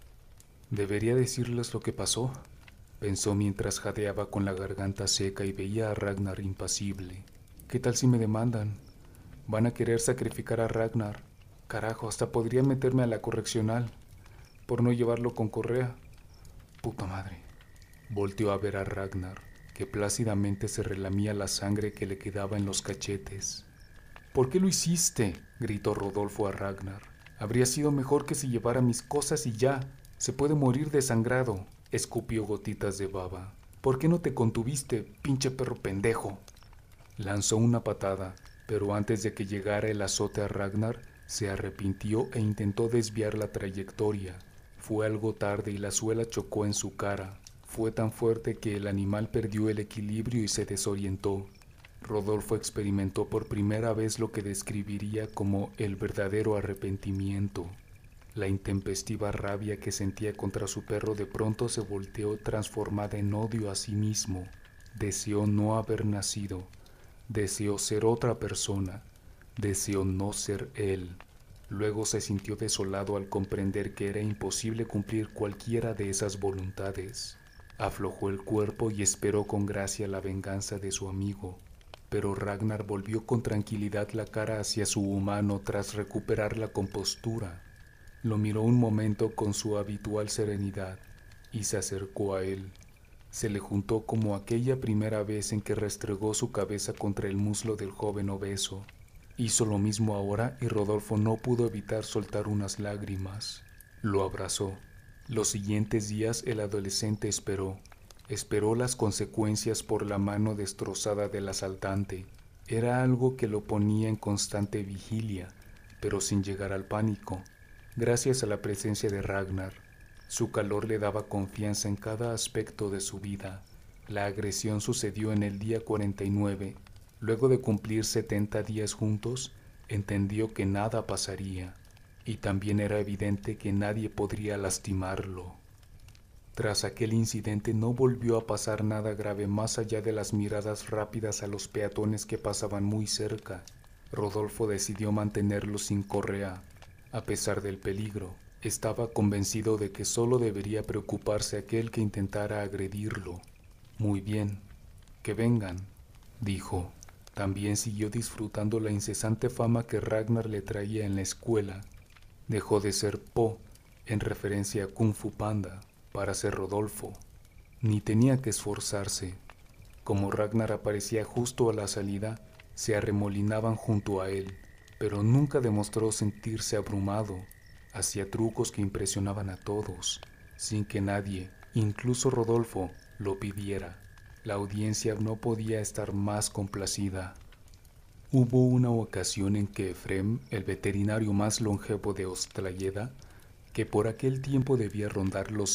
¿Debería decirles lo que pasó?, pensó mientras jadeaba con la garganta seca y veía a Ragnar impasible. ¿Qué tal si me demandan? Van a querer sacrificar a Ragnar. Carajo, hasta podría meterme a la correccional por no llevarlo con correa. Puta madre. Volteó a ver a Ragnar, que plácidamente se relamía la sangre que le quedaba en los cachetes. ¿Por qué lo hiciste?, gritó Rodolfo a Ragnar. Habría sido mejor que se llevara mis cosas y ya. Se puede morir desangrado. Escupió gotitas de baba. ¿Por qué no te contuviste, pinche perro pendejo? Lanzó una patada, pero antes de que llegara el azote a Ragnar, se arrepintió e intentó desviar la trayectoria. Fue algo tarde y la suela chocó en su cara. Fue tan fuerte que el animal perdió el equilibrio y se desorientó. Rodolfo experimentó por primera vez lo que describiría como el verdadero arrepentimiento. La intempestiva rabia que sentía contra su perro de pronto se volteó transformada en odio a sí mismo. Deseó no haber nacido. Deseó ser otra persona. Deseó no ser él. Luego se sintió desolado al comprender que era imposible cumplir cualquiera de esas voluntades. Aflojó el cuerpo y esperó con gracia la venganza de su amigo. Pero Ragnar volvió con tranquilidad la cara hacia su humano tras recuperar la compostura. Lo miró un momento con su habitual serenidad y se acercó a él. Se le juntó como aquella primera vez en que restregó su cabeza contra el muslo del joven obeso. Hizo lo mismo ahora y Rodolfo no pudo evitar soltar unas lágrimas. Lo abrazó. Los siguientes días el adolescente esperó las consecuencias por la mano destrozada del asaltante. Era algo que lo ponía en constante vigilia, pero sin llegar al pánico. Gracias a la presencia de Ragnar, su calor le daba confianza en cada aspecto de su vida. La agresión sucedió en el día 49. Luego de cumplir 70 días juntos, entendió que nada pasaría, y también era evidente que nadie podría lastimarlo. Tras aquel incidente no volvió a pasar nada grave más allá de las miradas rápidas a los peatones que pasaban muy cerca. Rodolfo decidió mantenerlo sin correa, a pesar del peligro. Estaba convencido de que solo debería preocuparse aquel que intentara agredirlo. Muy bien, que vengan, dijo. También siguió disfrutando la incesante fama que Ragnar le traía en la escuela. Dejó de ser Po, en referencia a Kung Fu Panda, para ser Rodolfo. Ni tenía que esforzarse. Como Ragnar aparecía justo a la salida, se arremolinaban junto a él, pero nunca demostró sentirse abrumado. Hacía trucos que impresionaban a todos, sin que nadie, incluso Rodolfo, lo pidiera. La audiencia no podía estar más complacida. Hubo una ocasión en que Efrem, el veterinario más longevo de Ostlayeda, que por aquel tiempo debía rondar los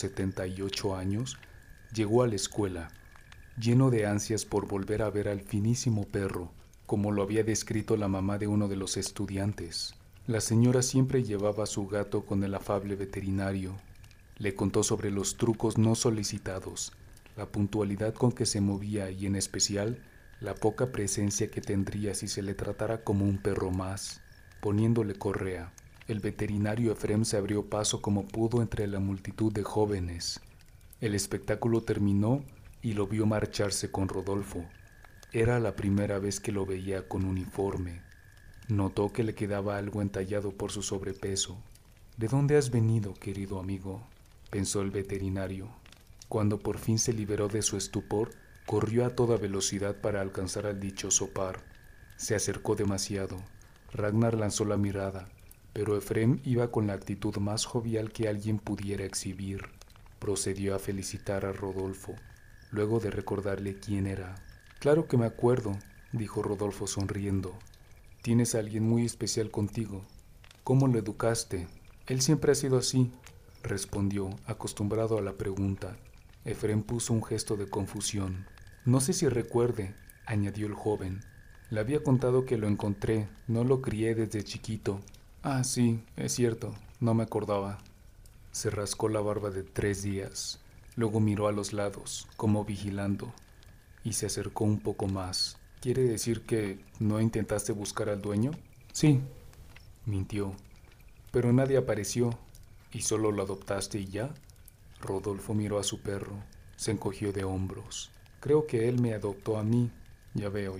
78 años, llegó a la escuela, lleno de ansias por volver a ver al finísimo perro, como lo había descrito la mamá de uno de los estudiantes. La señora siempre llevaba a su gato con el afable veterinario. Le contó sobre los trucos no solicitados, la puntualidad con que se movía y, en especial, la poca presencia que tendría si se le tratara como un perro más. Poniéndole correa, el veterinario Efrem se abrió paso como pudo entre la multitud de jóvenes. El espectáculo terminó y lo vio marcharse con Rodolfo. Era la primera vez que lo veía con uniforme. Notó que le quedaba algo entallado por su sobrepeso. ¿De dónde has venido, querido amigo?, pensó el veterinario. Cuando por fin se liberó de su estupor, corrió a toda velocidad para alcanzar al dichoso par. Se acercó demasiado. Ragnar lanzó la mirada, pero Efrem iba con la actitud más jovial que alguien pudiera exhibir. Procedió a felicitar a Rodolfo, luego de recordarle quién era. «Claro que me acuerdo», dijo Rodolfo sonriendo. «Tienes a alguien muy especial contigo. ¿Cómo lo educaste?» «Él siempre ha sido así», respondió, acostumbrado a la pregunta. Efrem puso un gesto de confusión. «No sé si recuerde», añadió el joven. «Le había contado que lo encontré, no lo crié desde chiquito». «Ah, sí, es cierto, no me acordaba». Se rascó la barba de 3 días. Luego miró a los lados, como vigilando. y se acercó un poco más. ¿Quiere decir que no intentaste buscar al dueño? Sí, mintió. Pero nadie apareció. ¿Y solo lo adoptaste y ya? Rodolfo miró a su perro. Se encogió de hombros. Creo que él me adoptó a mí. Ya veo,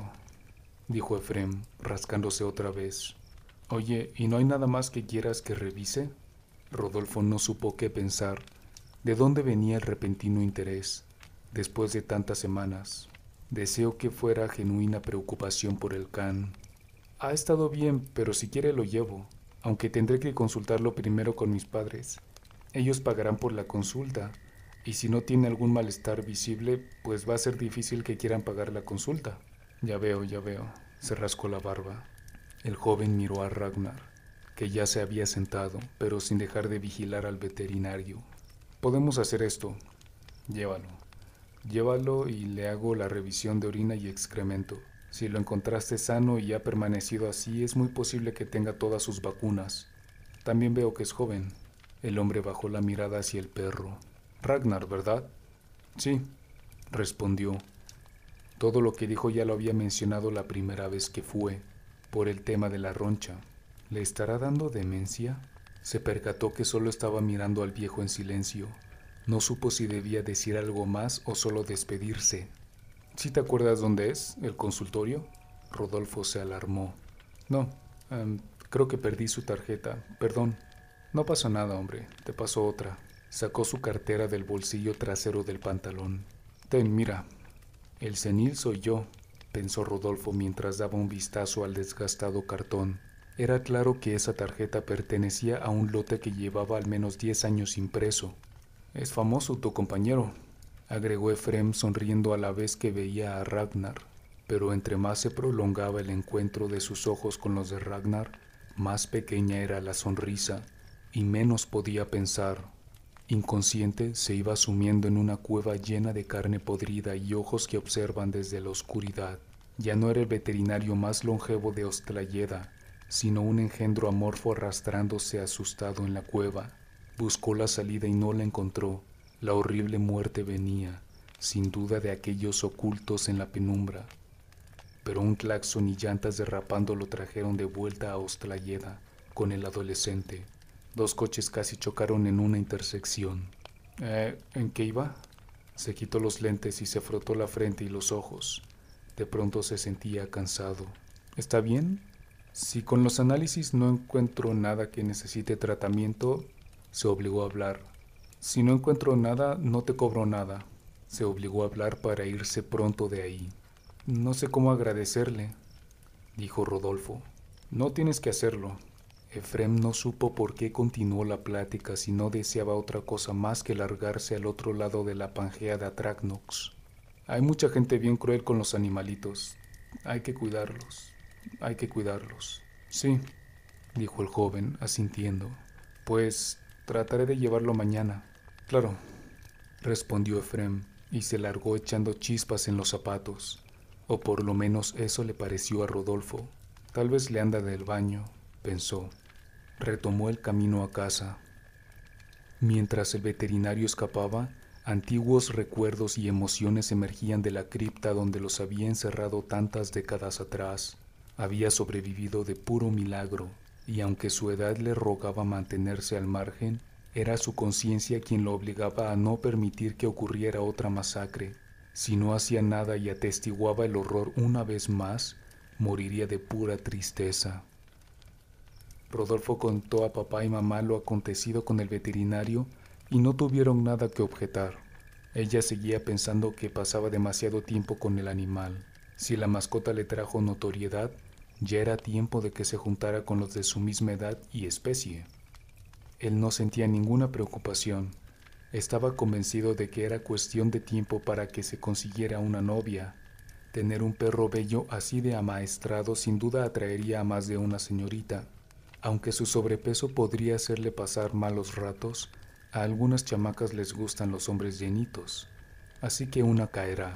dijo Efrem, rascándose otra vez. Oye, ¿y no hay nada más que quieras que revise? Rodolfo no supo qué pensar. ¿De dónde venía el repentino interés? Después de tantas semanas, deseo que fuera genuina preocupación por el can. Ha estado bien, pero si quiere lo llevo, aunque tendré que consultarlo primero con mis padres. Ellos pagarán por la consulta, y si no tiene algún malestar visible, pues va a ser difícil que quieran pagar la consulta. Ya veo, se rascó la barba. El joven miró a Ragnar, que ya se había sentado, pero sin dejar de vigilar al veterinario. Podemos hacer esto. Llévalo. Llévalo y le hago la revisión de orina y excremento. Si lo encontraste sano y ha permanecido así, es muy posible que tenga todas sus vacunas. También veo que es joven. El hombre bajó la mirada hacia el perro. Ragnar, ¿verdad? Sí, respondió. Todo lo que dijo ya lo había mencionado la primera vez que fue, por el tema de la roncha. ¿Le estará dando demencia? Se percató que solo estaba mirando al viejo en silencio. No supo si debía decir algo más o solo despedirse. ¿Sí te acuerdas dónde es, el consultorio? Rodolfo se alarmó. No, creo que perdí su tarjeta. Perdón. No pasó nada, hombre. Te paso otra. Sacó su cartera del bolsillo trasero del pantalón. Ten, mira. El senil soy yo, pensó Rodolfo mientras daba un vistazo al desgastado cartón. Era claro que esa tarjeta pertenecía a un lote que llevaba al menos 10 años impreso. Es famoso tu compañero, agregó Efrem sonriendo a la vez que veía a Ragnar, pero entre más se prolongaba el encuentro de sus ojos con los de Ragnar, más pequeña era la sonrisa y menos podía pensar. Inconsciente se iba sumiendo en una cueva llena de carne podrida y ojos que observan desde la oscuridad. Ya no era el veterinario más longevo de Ostlayeda, sino un engendro amorfo arrastrándose asustado en la cueva. Buscó la salida y no la encontró. La horrible muerte venía, sin duda de aquellos ocultos en la penumbra. Pero un claxon y llantas derrapando lo trajeron de vuelta a Ostlayeda con el adolescente. 2 coches casi chocaron en una intersección. ¿En qué iba? Se quitó los lentes y se frotó la frente y los ojos. De pronto se sentía cansado. ¿Está bien? Si con los análisis no encuentro nada que necesite tratamiento, se obligó a hablar. Si no encuentro nada, no te cobro nada. Se obligó a hablar para irse pronto de ahí. No sé cómo agradecerle, dijo Rodolfo. No tienes que hacerlo. Efrem no supo por qué continuó la plática si no deseaba otra cosa más que largarse al otro lado de la Pangea de Atragnox. Hay mucha gente bien cruel con los animalitos. Hay que cuidarlos. Hay que cuidarlos. Sí, dijo el joven, asintiendo. Pues trataré de llevarlo mañana. Claro, respondió Efrem, y se largó echando chispas en los zapatos. O por lo menos eso le pareció a Rodolfo. Tal vez le anda del baño, pensó. Retomó el camino a casa. Mientras el veterinario escapaba, antiguos recuerdos y emociones emergían de la cripta donde los había encerrado tantas décadas atrás. Había sobrevivido de puro milagro, y aunque su edad le rogaba mantenerse al margen, era su conciencia quien lo obligaba a no permitir que ocurriera otra masacre. Si no hacía nada y atestiguaba el horror una vez más, moriría de pura tristeza. Rodolfo contó a papá y mamá lo acontecido con el veterinario y no tuvieron nada que objetar. Ella seguía pensando que pasaba demasiado tiempo con el animal. Si la mascota le trajo notoriedad, ya era tiempo de que se juntara con los de su misma edad y especie. Él no sentía ninguna preocupación. Estaba convencido de que era cuestión de tiempo para que se consiguiera una novia. Tener un perro bello así de amaestrado sin duda atraería a más de una señorita. Aunque su sobrepeso podría hacerle pasar malos ratos, a algunas chamacas les gustan los hombres llenitos, así que una caerá.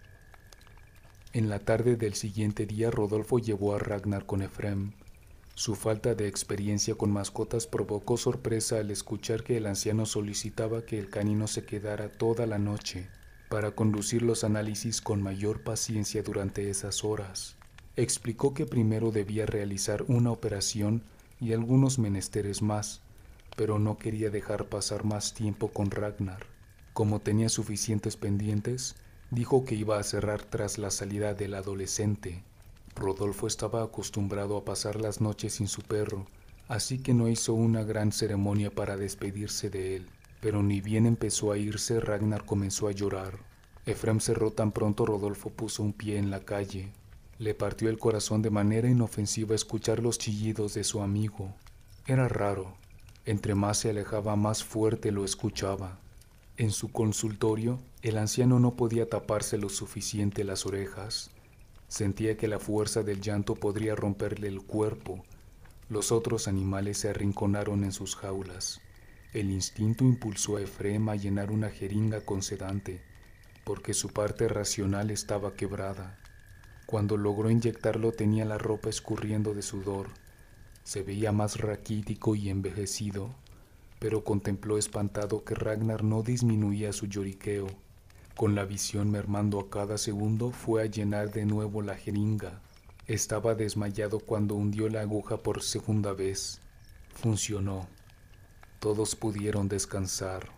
En la tarde del siguiente día Rodolfo llevó a Ragnar con Efrem. Su falta de experiencia con mascotas provocó sorpresa al escuchar que el anciano solicitaba que el canino se quedara toda la noche. para conducir los análisis con mayor paciencia durante esas horas. Explicó que primero debía realizar una operación y algunos menesteres más, pero no quería dejar pasar más tiempo con Ragnar. Como tenía suficientes pendientes, dijo que iba a cerrar tras la salida del adolescente. Rodolfo estaba acostumbrado a pasar las noches sin su perro, así que no hizo una gran ceremonia para despedirse de él. Pero ni bien empezó a irse, Ragnar comenzó a llorar. Efrem cerró tan pronto Rodolfo puso un pie en la calle. Le partió el corazón de manera inofensiva escuchar los chillidos de su amigo. Era raro. Entre más se alejaba, más fuerte lo escuchaba. En su consultorio, el anciano no podía taparse lo suficiente las orejas. Sentía que la fuerza del llanto podría romperle el cuerpo. Los otros animales se arrinconaron en sus jaulas. El instinto impulsó a Efrem a llenar una jeringa con sedante, porque su parte racional estaba quebrada. Cuando logró inyectarlo tenía la ropa escurriendo de sudor. Se veía más raquítico y envejecido, pero contempló espantado que Ragnar no disminuía su lloriqueo. Con la visión mermando a cada segundo, fue a llenar de nuevo la jeringa. Estaba desmayado cuando hundió la aguja por segunda vez. Funcionó. Todos pudieron descansar.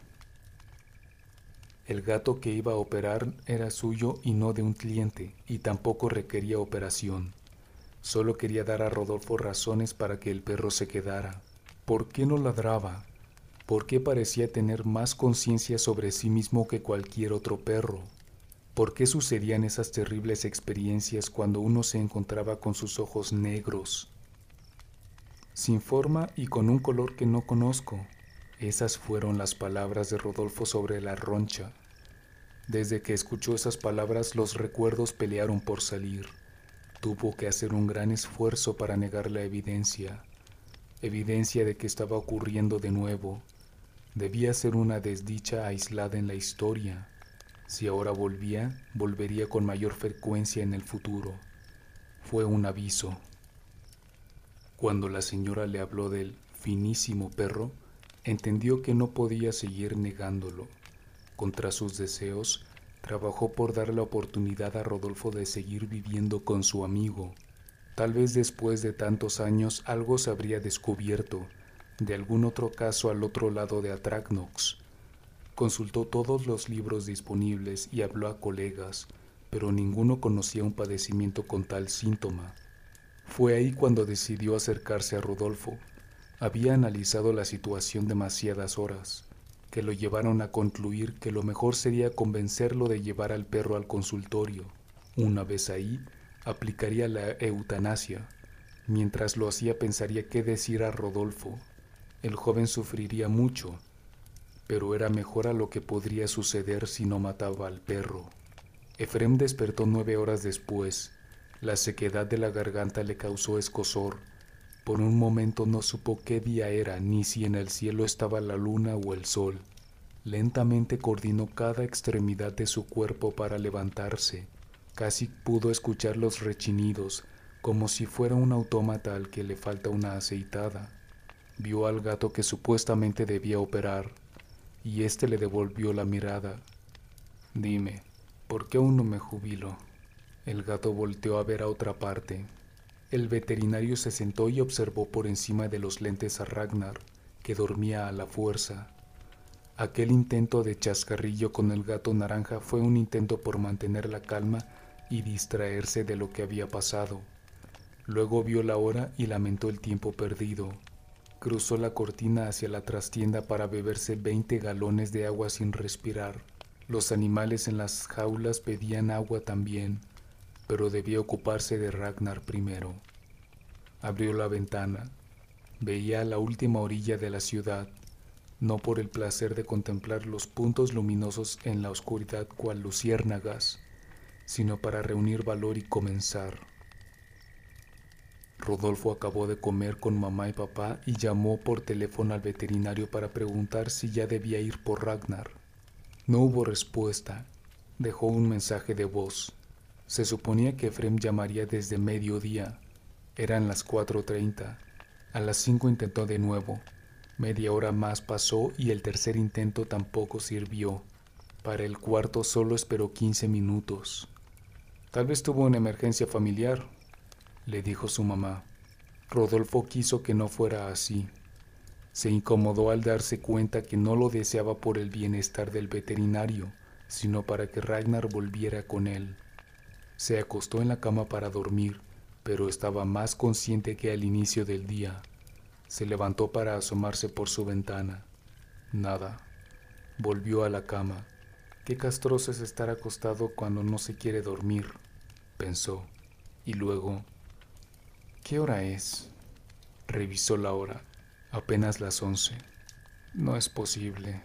El gato que iba a operar era suyo y no de un cliente, y tampoco requería operación. Solo quería dar a Rodolfo razones para que el perro se quedara. ¿Por qué no ladraba? ¿Por qué parecía tener más conciencia sobre sí mismo que cualquier otro perro? ¿Por qué sucedían esas terribles experiencias cuando uno se encontraba con sus ojos negros, sin forma y con un color que no conozco? Esas fueron las palabras de Rodolfo sobre la roncha. Desde que escuchó esas palabras, los recuerdos pelearon por salir. Tuvo que hacer un gran esfuerzo para negar la evidencia de que estaba ocurriendo de nuevo. Debía ser una desdicha aislada en la historia. Si ahora volvía, volvería con mayor frecuencia en el futuro. Fue un aviso. Cuando la señora le habló del finísimo perro, entendió que no podía seguir negándolo. Contra sus deseos, trabajó por dar la oportunidad a Rodolfo de seguir viviendo con su amigo. Tal vez después de tantos años algo se habría descubierto de algún otro caso al otro lado de Atragnox. Consultó todos los libros disponibles y habló a colegas, pero ninguno conocía un padecimiento con tal síntoma. Fue ahí cuando decidió acercarse a Rodolfo. Había analizado la situación demasiadas horas, que lo llevaron a concluir que lo mejor sería convencerlo de llevar al perro al consultorio. Una vez ahí, aplicaría la eutanasia. Mientras lo hacía pensaría qué decir a Rodolfo. El joven sufriría mucho, pero era mejor a lo que podría suceder si no mataba al perro. Efrem despertó 9 horas después. La sequedad de la garganta le causó escozor. Por un momento no supo qué día era, ni si en el cielo estaba la luna o el sol. Lentamente coordinó cada extremidad de su cuerpo para levantarse. Casi pudo escuchar los rechinidos, como si fuera un autómata al que le falta una aceitada. Vio al gato que supuestamente debía operar, y éste le devolvió la mirada. «Dime, ¿por qué aún no me jubilo?». El gato volteó a ver a otra parte. El veterinario se sentó y observó por encima de los lentes a Ragnar, que dormía a la fuerza. Aquel intento de chascarrillo con el gato naranja fue un intento por mantener la calma y distraerse de lo que había pasado. Luego vio la hora y lamentó el tiempo perdido. Cruzó la cortina hacia la trastienda para beberse 20 galones de agua sin respirar. Los animales en las jaulas pedían agua también, pero debía ocuparse de Ragnar primero. Abrió la ventana. Veía la última orilla de la ciudad, no por el placer de contemplar los puntos luminosos en la oscuridad cual luciérnagas, sino para reunir valor y comenzar. Rodolfo acabó de comer con mamá y papá y llamó por teléfono al veterinario para preguntar si ya debía ir por Ragnar. No hubo respuesta. Dejó un mensaje de voz. Se suponía que Efrem llamaría desde mediodía. Eran las 4:30. A las 5 intentó de nuevo. Media hora más pasó y el tercer intento tampoco sirvió. Para el cuarto solo esperó 15 minutos. Tal vez tuvo una emergencia familiar, le dijo su mamá. Rodolfo quiso que no fuera así. Se incomodó al darse cuenta que no lo deseaba por el bienestar del veterinario, sino para que Ragnar volviera con él. Se acostó en la cama para dormir, pero estaba más consciente que al inicio del día. Se levantó para asomarse por su ventana. Nada. Volvió a la cama. Qué castroso es estar acostado cuando no se quiere dormir, pensó. Y luego, ¿qué hora es? Revisó la hora. Apenas las 11. No es posible.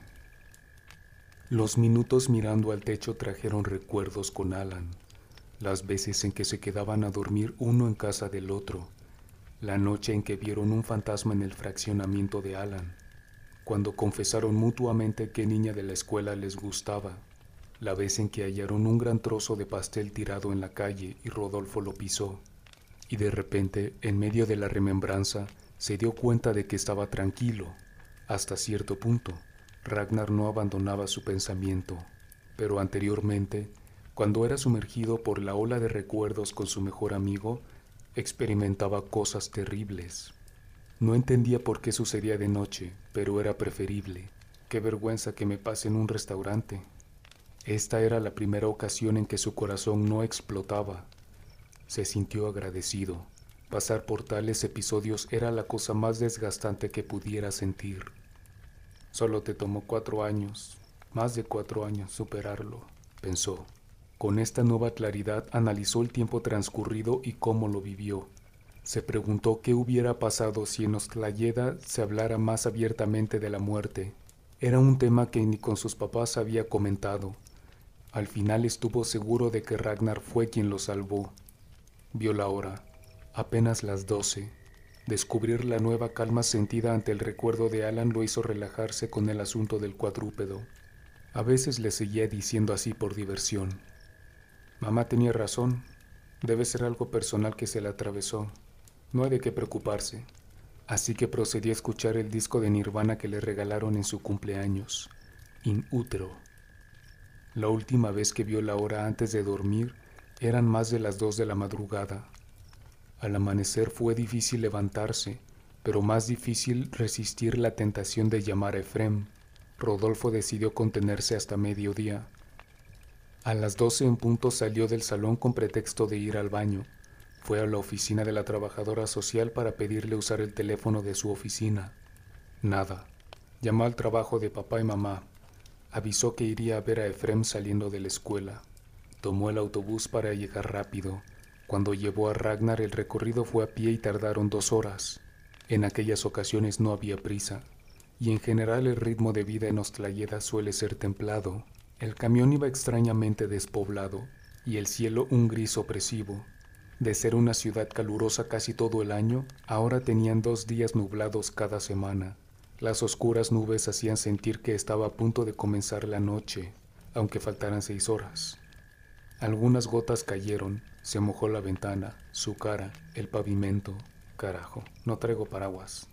Los minutos mirando al techo trajeron recuerdos con Alan. Las veces en que se quedaban a dormir uno en casa del otro. La noche en que vieron un fantasma en el fraccionamiento de Alan. Cuando confesaron mutuamente qué niña de la escuela les gustaba. La vez en que hallaron un gran trozo de pastel tirado en la calle y Rodolfo lo pisó. Y de repente, en medio de la remembranza, se dio cuenta de que estaba tranquilo. Hasta cierto punto, Ragnar no abandonaba su pensamiento, pero anteriormente, cuando era sumergido por la ola de recuerdos con su mejor amigo, experimentaba cosas terribles. No entendía por qué sucedía de noche, pero era preferible. Qué vergüenza que me pase en un restaurante. Esta era la primera ocasión en que su corazón no explotaba. Se sintió agradecido. Pasar por tales episodios era la cosa más desgastante que pudiera sentir. Solo te tomó 4 años, más de 4 años, superarlo, pensó. Con esta nueva claridad analizó el tiempo transcurrido y cómo lo vivió. Se preguntó qué hubiera pasado si en Ostrayeda se hablara más abiertamente de la muerte. Era un tema que ni con sus papás había comentado. Al final estuvo seguro de que Ragnar fue quien lo salvó. Vio la hora, apenas las 12. Descubrir la nueva calma sentida ante el recuerdo de Alan lo hizo relajarse con el asunto del cuadrúpedo. A veces le seguía diciendo así por diversión. Mamá tenía razón, debe ser algo personal que se le atravesó. No hay de qué preocuparse. Así que procedió a escuchar el disco de Nirvana que le regalaron en su cumpleaños, In Utero. La última vez que vio la hora antes de dormir eran más de las 2 de la madrugada. Al amanecer fue difícil levantarse, pero más difícil resistir la tentación de llamar a Efrem. Rodolfo decidió contenerse hasta mediodía. A las 12 en punto salió del salón con pretexto de ir al baño. Fue a la oficina de la trabajadora social para pedirle usar el teléfono de su oficina. Nada. Llamó al trabajo de papá y mamá. Avisó que iría a ver a Efrem saliendo de la escuela. Tomó el autobús para llegar rápido. Cuando llevó a Ragnar el recorrido fue a pie y tardaron 2 horas. En aquellas ocasiones no había prisa, y en general el ritmo de vida en Ostrayeda suele ser templado. El camión iba extrañamente despoblado, y el cielo un gris opresivo. De ser una ciudad calurosa casi todo el año, ahora tenían 2 días nublados cada semana. Las oscuras nubes hacían sentir que estaba a punto de comenzar la noche, aunque faltaran 6 horas. Algunas gotas cayeron, se mojó la ventana, su cara, el pavimento. Carajo, no traigo paraguas.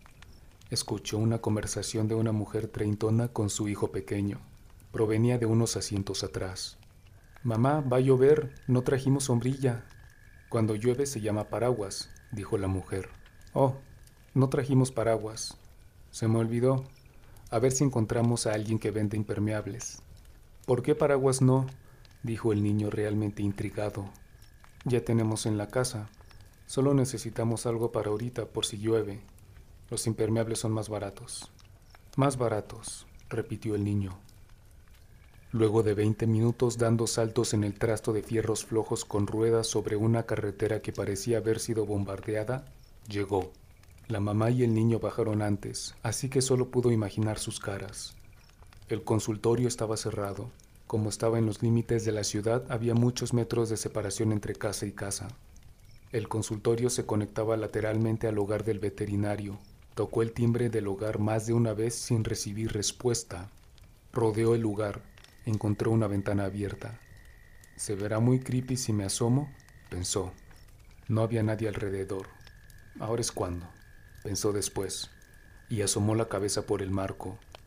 Escuchó una conversación de una mujer treintona con su hijo pequeño. Provenía de unos asientos atrás. Mamá, va a llover, no trajimos sombrilla. Cuando llueve se llama paraguas, dijo la mujer. Oh, no trajimos paraguas. Se me olvidó. A ver si encontramos a alguien que vende impermeables. ¿Por qué paraguas no? Dijo el niño realmente intrigado. Ya tenemos en la casa. Solo necesitamos algo para ahorita por si llueve. Los impermeables son más baratos. Más baratos, repitió el niño. Luego de 20 minutos dando saltos en el trasto de fierros flojos con ruedas sobre una carretera que parecía haber sido bombardeada, llegó. La mamá y el niño bajaron antes, así que solo pudo imaginar sus caras. El consultorio estaba cerrado. Como estaba en los límites de la ciudad, había muchos metros de separación entre casa y casa. El consultorio se conectaba lateralmente al hogar del veterinario. Tocó el timbre del hogar más de una vez sin recibir respuesta. Rodeó el lugar. Encontró una ventana abierta. ¿Se verá muy creepy si me asomo?, pensó. No había nadie alrededor. Ahora es cuando, pensó después, y asomó la cabeza por el marco.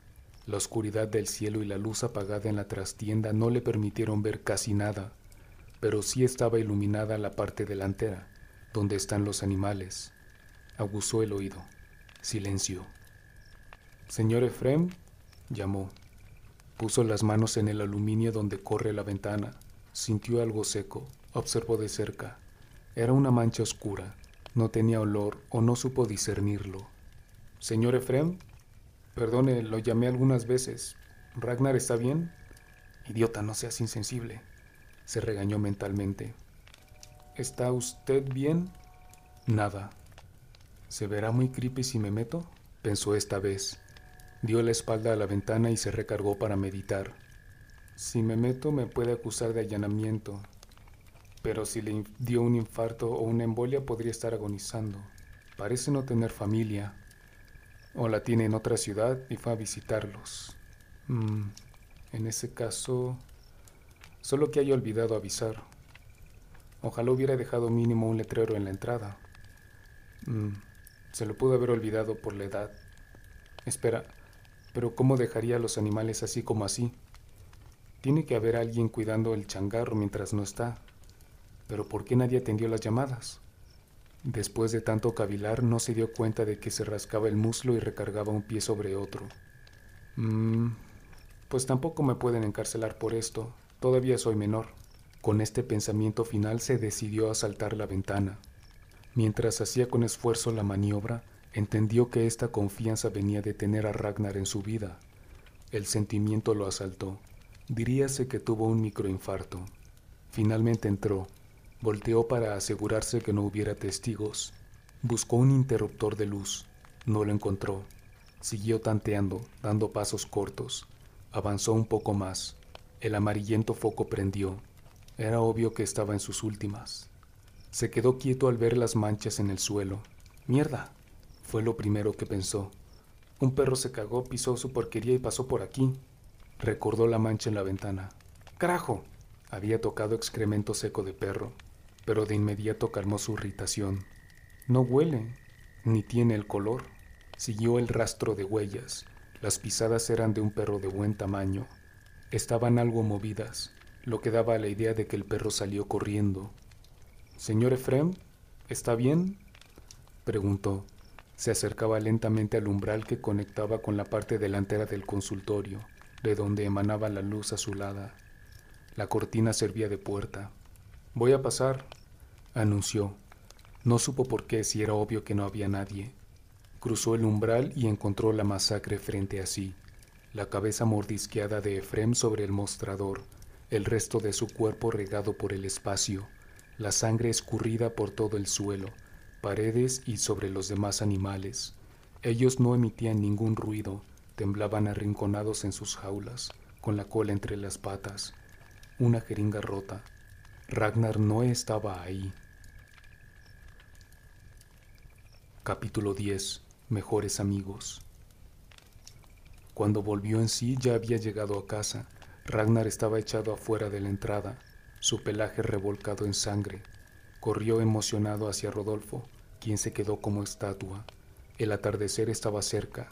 La oscuridad del cielo y la luz apagada en la trastienda no le permitieron ver casi nada, pero sí estaba iluminada la parte delantera, donde están los animales. Aguzó el oído. Silencio. «Señor Efrem», llamó. Puso las manos en el aluminio donde corre la ventana. Sintió algo seco. Observó de cerca. Era una mancha oscura. No tenía olor o no supo discernirlo. «Señor Efrem, perdone, lo llamé algunas veces. ¿Ragnar está bien?» «Idiota, no seas insensible», se regañó mentalmente. «¿Está usted bien?» «Nada». «¿Se verá muy creepy si me meto?», pensó esta vez. Dio la espalda a la ventana y se recargó para meditar. «Si me meto me puede acusar de allanamiento, pero si le dio un infarto o una embolia podría estar agonizando. Parece no tener familia, o la tiene en otra ciudad y fue a visitarlos. En ese caso, solo que haya olvidado avisar. Ojalá hubiera dejado mínimo un letrero en la entrada. Se lo pudo haber olvidado por la edad. Espera, pero ¿cómo dejaría a los animales así como así? Tiene que haber alguien cuidando el changarro mientras no está. Pero ¿por qué nadie atendió las llamadas? Después de tanto cavilar, no se dio cuenta de que se rascaba el muslo y recargaba un pie sobre otro. Pues tampoco me pueden encarcelar por esto. Todavía soy menor. Con este pensamiento final se decidió a saltar la ventana. Mientras hacía con esfuerzo la maniobra, entendió que esta confianza venía de tener a Ragnar en su vida. El sentimiento lo asaltó. Diríase que tuvo un microinfarto. Finalmente entró. Volteó para asegurarse que no hubiera testigos. Buscó un interruptor de luz. No lo encontró. Siguió tanteando, dando pasos cortos. Avanzó un poco más. El amarillento foco prendió. Era obvio que estaba en sus últimas. Se quedó quieto al ver las manchas en el suelo. «¡Mierda!», fue lo primero que pensó. «Un perro se cagó, pisó su porquería y pasó por aquí». Recordó la mancha en la ventana. «¡Carajo!». Había tocado excremento seco de perro, pero de inmediato calmó su irritación. No huele, ni tiene el color. Siguió el rastro de huellas. Las pisadas eran de un perro de buen tamaño. Estaban algo movidas, lo que daba la idea de que el perro salió corriendo. «Señor Efrem, ¿está bien?», preguntó. Se acercaba lentamente al umbral que conectaba con la parte delantera del consultorio, de donde emanaba la luz azulada. La cortina servía de puerta. «Voy a pasar», anunció. No supo por qué, si era obvio que no había nadie. Cruzó el umbral y encontró la masacre frente a sí. La cabeza mordisqueada de Efrem sobre el mostrador, el resto de su cuerpo regado por el espacio, la sangre escurrida por todo el suelo, paredes y sobre los demás animales. Ellos no emitían ningún ruido, temblaban arrinconados en sus jaulas, con la cola entre las patas. Una jeringa rota. Ragnar no estaba ahí. Capítulo 10. Mejores amigos. Cuando volvió en sí ya había llegado a casa. Ragnar estaba echado afuera de la entrada, su pelaje revolcado en sangre. Corrió emocionado hacia Rodolfo, quien se quedó como estatua. El atardecer estaba cerca.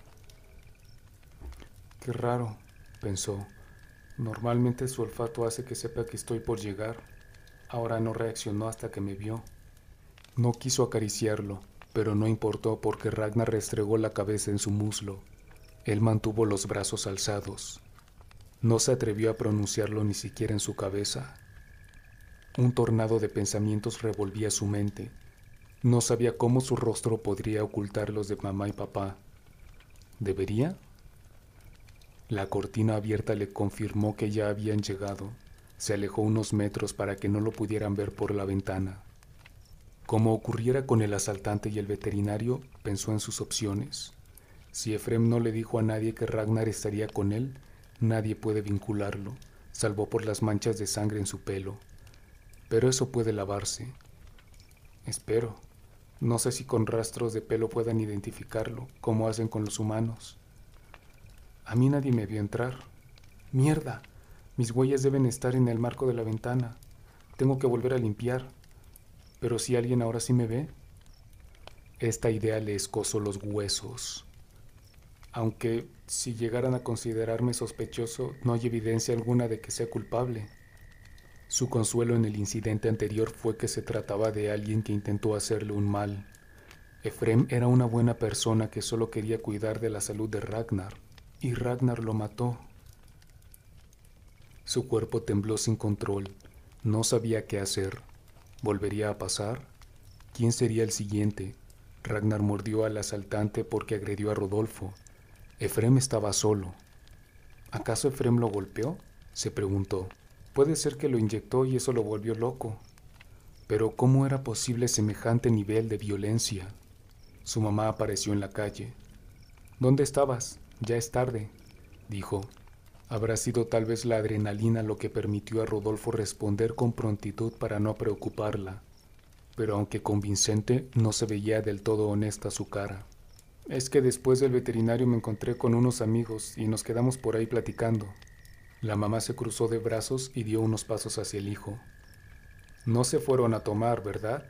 «Qué raro», pensó. «Normalmente su olfato hace que sepa que estoy por llegar. Ahora no reaccionó hasta que me vio». No quiso acariciarlo, pero no importó porque Ragnar restregó la cabeza en su muslo. Él mantuvo los brazos alzados. No se atrevió a pronunciarlo ni siquiera en su cabeza. Un tornado de pensamientos revolvía su mente. No sabía cómo su rostro podría ocultar los de mamá y papá. ¿Debería? La cortina abierta le confirmó que ya habían llegado. Se alejó unos metros para que no lo pudieran ver por la ventana. Como ocurriera con el asaltante y el veterinario, pensó en sus opciones. Si Efrem no le dijo a nadie que Ragnar estaría con él, nadie puede vincularlo, salvo por las manchas de sangre en su pelo. Pero eso puede lavarse. Espero. No sé si con rastros de pelo puedan identificarlo, como hacen con los humanos. A mí nadie me vio entrar. ¡Mierda! Mis huellas deben estar en el marco de la ventana. Tengo que volver a limpiar. Pero si alguien ahora sí me ve. Esta idea le escozó los huesos. Aunque Si llegaran a considerarme sospechoso, no hay evidencia alguna de que sea culpable. Su consuelo en el incidente anterior fue que se trataba de alguien que intentó hacerle un mal. Efrem era una buena persona que solo quería cuidar de la salud de Ragnar, y Ragnar lo mató. Su cuerpo tembló sin control. No sabía qué hacer. ¿Volvería a pasar? ¿Quién sería el siguiente? Ragnar mordió al asaltante porque agredió a Rodolfo. Efrem estaba solo. ¿Acaso Efrem lo golpeó?, se preguntó. Puede ser que lo inyectó y eso lo volvió loco. Pero ¿cómo era posible semejante nivel de violencia? Su mamá apareció en la calle. ¿Dónde estabas? Ya es tarde, dijo. Habrá sido tal vez la adrenalina lo que permitió a Rodolfo responder con prontitud para no preocuparla, pero aunque convincente, no se veía del todo honesta su cara. Es que después del veterinario me encontré con unos amigos y nos quedamos por ahí platicando. La mamá se cruzó de brazos y dio unos pasos hacia el hijo. No se fueron a tomar, ¿verdad?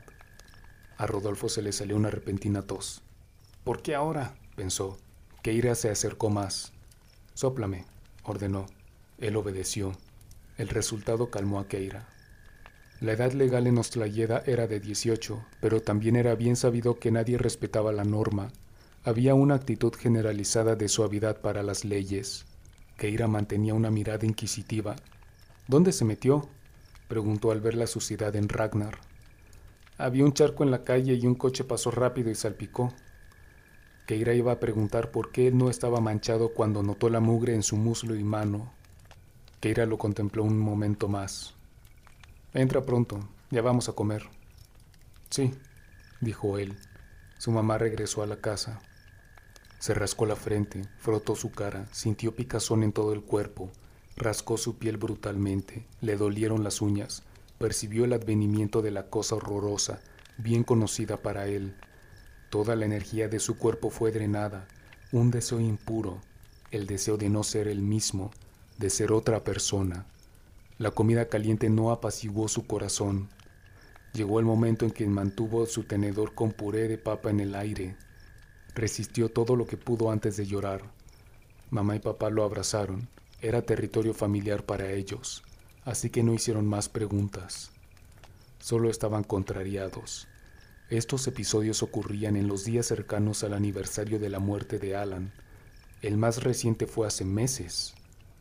A Rodolfo se le salió una repentina tos. ¿Por qué ahora?, pensó. Keira se acercó más. Sóplame, ordenó. Él obedeció. El resultado calmó a Keira. La edad legal en Ostlayeda era de 18, pero también era bien sabido que nadie respetaba la norma. Había una actitud generalizada de suavidad para las leyes. Keira mantenía una mirada inquisitiva. ¿Dónde se metió?, preguntó al ver la suciedad en Ragnar. Había un charco en la calle y un coche pasó rápido y salpicó. Keira iba a preguntar por qué él no estaba manchado cuando notó la mugre en su muslo y mano. Keira lo contempló un momento más. Entra pronto, ya vamos a comer. Sí, dijo él. Su mamá regresó a la casa. Se rascó la frente, frotó su cara, sintió picazón en todo el cuerpo, rascó su piel brutalmente, le dolieron las uñas, percibió el advenimiento de la cosa horrorosa, bien conocida para él. Toda la energía de su cuerpo fue drenada, un deseo impuro, el deseo de no ser él mismo, de ser otra persona. La comida caliente no apaciguó su corazón. Llegó el momento en que mantuvo su tenedor con puré de papa en el aire. Resistió todo lo que pudo antes de llorar. Mamá y papá lo abrazaron. Era territorio familiar para ellos, así que no hicieron más preguntas. Solo estaban contrariados. Estos episodios ocurrían en los días cercanos al aniversario de la muerte de Alan. El más reciente fue hace meses.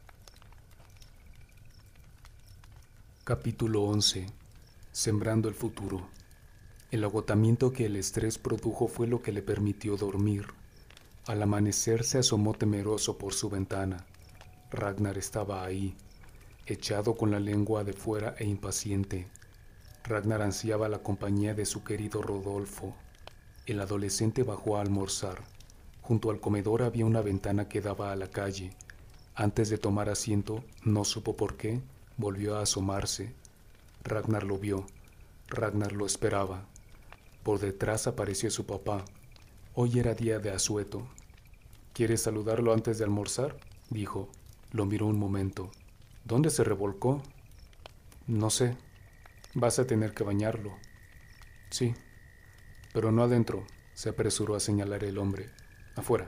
Capítulo 11. Sembrando el futuro. El agotamiento que el estrés produjo fue lo que le permitió dormir. Al amanecer se asomó temeroso por su ventana. Ragnar estaba ahí, echado con la lengua de fuera e impaciente. Ragnar ansiaba la compañía de su querido Rodolfo. El adolescente bajó a almorzar. Junto al comedor había una ventana que daba a la calle. Antes de tomar asiento, no supo por qué, volvió a asomarse. Ragnar lo vio. Ragnar lo esperaba. Por detrás apareció su papá. Hoy era día de asueto. ¿Quieres saludarlo antes de almorzar?, dijo. Lo miró un momento. ¿Dónde se revolcó? No sé. Vas a tener que bañarlo. Sí, pero no adentro, se apresuró a señalar el hombre. Afuera.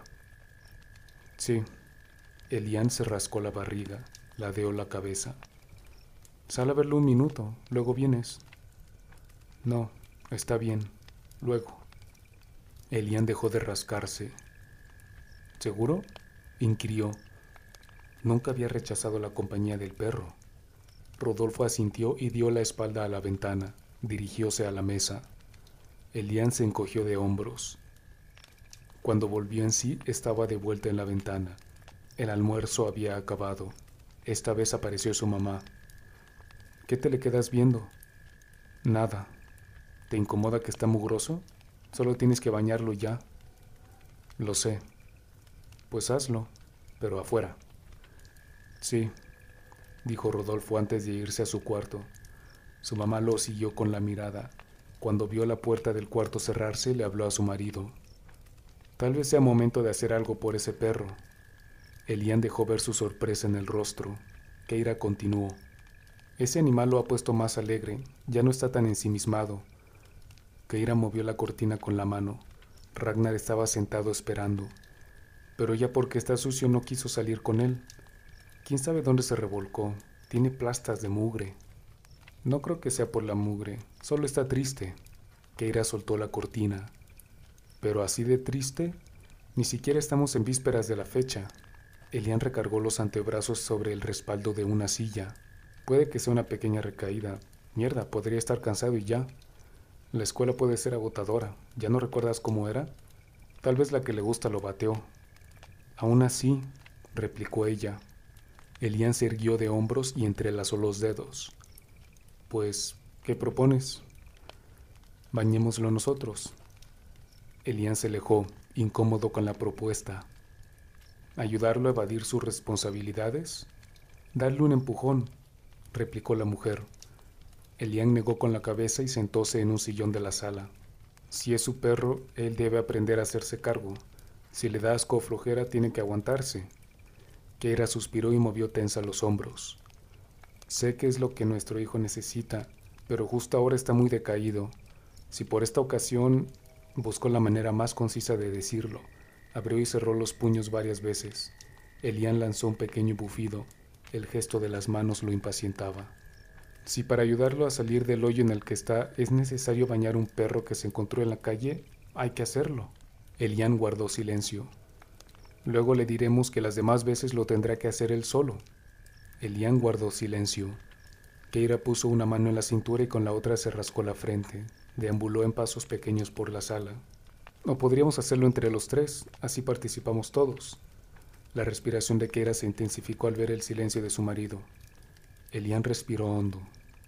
Sí. Elian se rascó la barriga, ladeó la cabeza. Sal a verlo un minuto, luego vienes. No, está bien, luego. Elian dejó de rascarse. ¿Seguro?, inquirió. Nunca había rechazado la compañía del perro. Rodolfo asintió y dio la espalda a la ventana. Dirigióse a la mesa. Elian se encogió de hombros. Cuando volvió en sí, estaba de vuelta en la ventana. El almuerzo había acabado. Esta vez apareció su mamá. ¿Qué te le quedas viendo? Nada. ¿Te incomoda que está mugroso? Solo tienes que bañarlo ya. Lo sé. Pues hazlo, pero afuera. Sí, dijo Rodolfo antes de irse a su cuarto. Su mamá lo siguió con la mirada. Cuando vio la puerta del cuarto cerrarse, le habló a su marido. Tal vez sea momento de hacer algo por ese perro. Elian dejó ver su sorpresa en el rostro. Keira continuó. Ese animal lo ha puesto más alegre, ya no está tan ensimismado. Keira movió la cortina con la mano. Ragnar estaba sentado esperando. pero ella porque está sucio no quiso salir con él. ¿Quién sabe dónde se revolcó? Tiene plastas de mugre. No creo que sea por la mugre, solo está triste. Keira soltó la cortina. Pero así de triste, ni siquiera estamos en vísperas de la fecha. Elian recargó los antebrazos sobre el respaldo de una silla. Puede que sea una pequeña recaída. Mierda, podría estar cansado y ya. La escuela puede ser agotadora. ¿Ya no recuerdas cómo era? Tal vez la que le gusta lo bateó. Aún así, replicó ella. Elian se irguió de hombros y entrelazó los dedos. Pues, ¿qué propones? Bañémoslo nosotros. Elian se alejó, incómodo con la propuesta. ¿Ayudarlo a evadir sus responsabilidades? Darle un empujón, replicó la mujer. Elian negó con la cabeza y sentóse en un sillón de la sala. Si es su perro, él debe aprender a hacerse cargo. Si le da asco o flojera, tiene que aguantarse. Keira suspiró y movió tensa los hombros. Sé que es lo que nuestro hijo necesita, pero justo ahora está muy decaído. Si por esta ocasión buscó la manera más concisa de decirlo, abrió y cerró los puños varias veces. Elian lanzó un pequeño bufido. El gesto de las manos lo impacientaba. Si para ayudarlo a salir del hoyo en el que está es necesario bañar un perro que se encontró en la calle, hay que hacerlo. Elian guardó silencio. Luego le diremos que las demás veces lo tendrá que hacer él solo. Elian guardó silencio. Keira puso una mano en la cintura y con la otra se rascó la frente. Deambuló en pasos pequeños por la sala. O podríamos hacerlo entre los tres, así participamos todos. La respiración de Keira se intensificó al ver el silencio de su marido. Elian respiró hondo.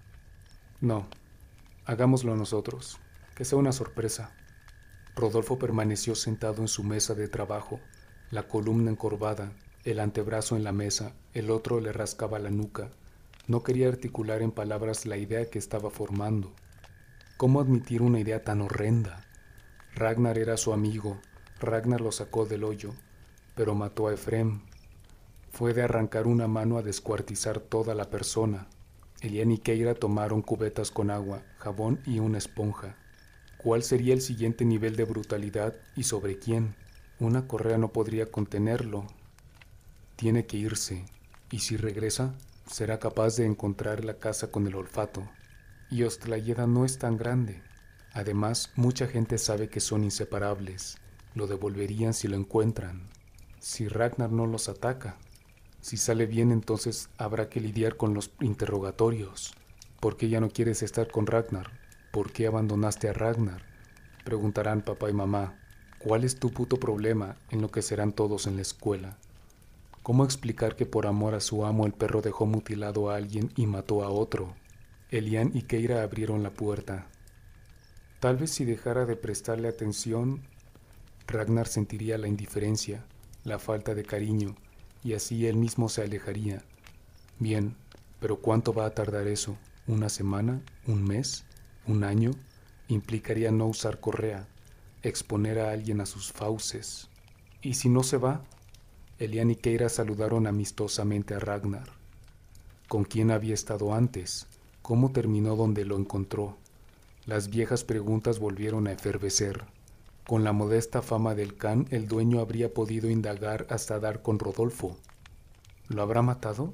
No, hagámoslo nosotros, que sea una sorpresa. Rodolfo permaneció sentado en su mesa de trabajo, la columna encorvada, el antebrazo en la mesa, el otro le rascaba la nuca. No quería articular en palabras la idea que estaba formando. ¿Cómo admitir una idea tan horrenda? Ragnar era su amigo, Ragnar lo sacó del hoyo, pero mató a Efrem. Fue de arrancar una mano a descuartizar toda la persona. Elian y Keira tomaron cubetas con agua, jabón y una esponja. ¿Cuál sería el siguiente nivel de brutalidad y sobre quién? Una correa no podría contenerlo. Tiene que irse, y si regresa, será capaz de encontrar la casa con el olfato. Y Ostlayeda no es tan grande. Además, mucha gente sabe que son inseparables. Lo devolverían si lo encuentran. Si Ragnar no los ataca. Si sale bien, entonces habrá que lidiar con los interrogatorios. ¿Por qué ya no quieres estar con Ragnar? ¿Por qué abandonaste a Ragnar? Preguntarán papá y mamá. ¿Cuál es tu puto problema? Enloquecerán todos en la escuela. ¿Cómo explicar que por amor a su amo el perro dejó mutilado a alguien y mató a otro? Elian y Keira abrieron la puerta. Tal vez si dejara de prestarle atención, Ragnar sentiría la indiferencia, la falta de cariño, y así él mismo se alejaría. Bien, pero ¿cuánto va a tardar eso? ¿Una semana? ¿Un mes? ¿Un año? Implicaría no usar correa, exponer a alguien a sus fauces. ¿Y si no se va? Elian y Keira saludaron amistosamente a Ragnar. ¿Con quién había estado antes? ¿Cómo terminó donde lo encontró? Las viejas preguntas volvieron a efervecer. Con la modesta fama del can, el dueño habría podido indagar hasta dar con Rodolfo. ¿Lo habrá matado?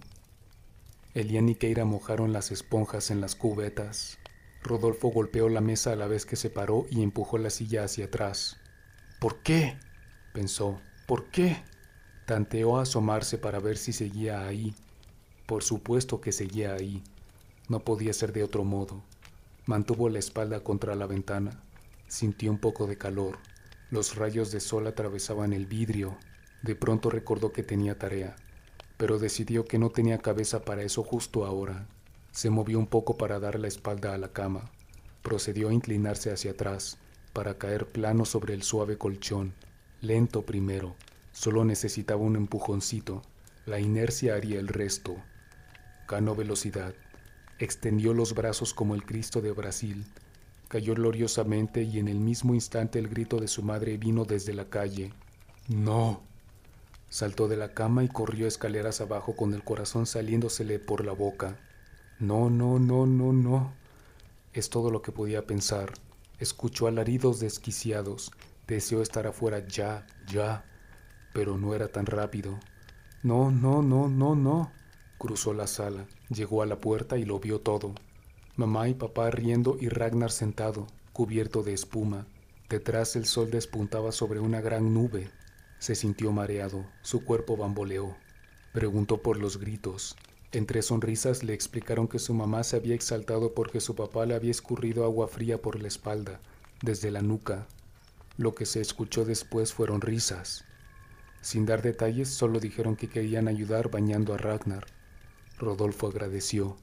Elian y Keira mojaron las esponjas en las cubetas. Rodolfo golpeó la mesa a la vez que se paró y empujó la silla hacia atrás. ¿Por qué?, pensó. ¿Por qué? Tanteó a asomarse para ver si seguía ahí. Por supuesto que seguía ahí. No podía ser de otro modo. Mantuvo la espalda contra la ventana. Sintió un poco de calor. Los rayos de sol atravesaban el vidrio. De pronto recordó que tenía tarea, pero decidió que no tenía cabeza para eso justo ahora. Se movió un poco para dar la espalda a la cama. Procedió a inclinarse hacia atrás, para caer plano sobre el suave colchón. Lento primero. Solo necesitaba un empujoncito. La inercia haría el resto. Ganó velocidad. Extendió los brazos como el Cristo de Brasil. Cayó gloriosamente y en el mismo instante el grito de su madre vino desde la calle. ¡No! Saltó de la cama y corrió escaleras abajo con el corazón saliéndosele por la boca. No, no, no, no, no. Es todo lo que podía pensar. Escuchó alaridos desquiciados. Deseó estar afuera ya, ya. pero no era tan rápido. No, no, no, no, no. Cruzó la sala, llegó a la puerta y lo vio todo. Mamá y papá riendo y Ragnar sentado, cubierto de espuma. Detrás el sol despuntaba sobre una gran nube. Se sintió mareado, su cuerpo bamboleó. Preguntó por los gritos. Entre sonrisas le explicaron que su mamá se había exaltado porque su papá le había escurrido agua fría por la espalda, desde la nuca. Lo que se escuchó después fueron risas. Sin dar detalles, solo dijeron que querían ayudar bañando a Ragnar. Rodolfo agradeció.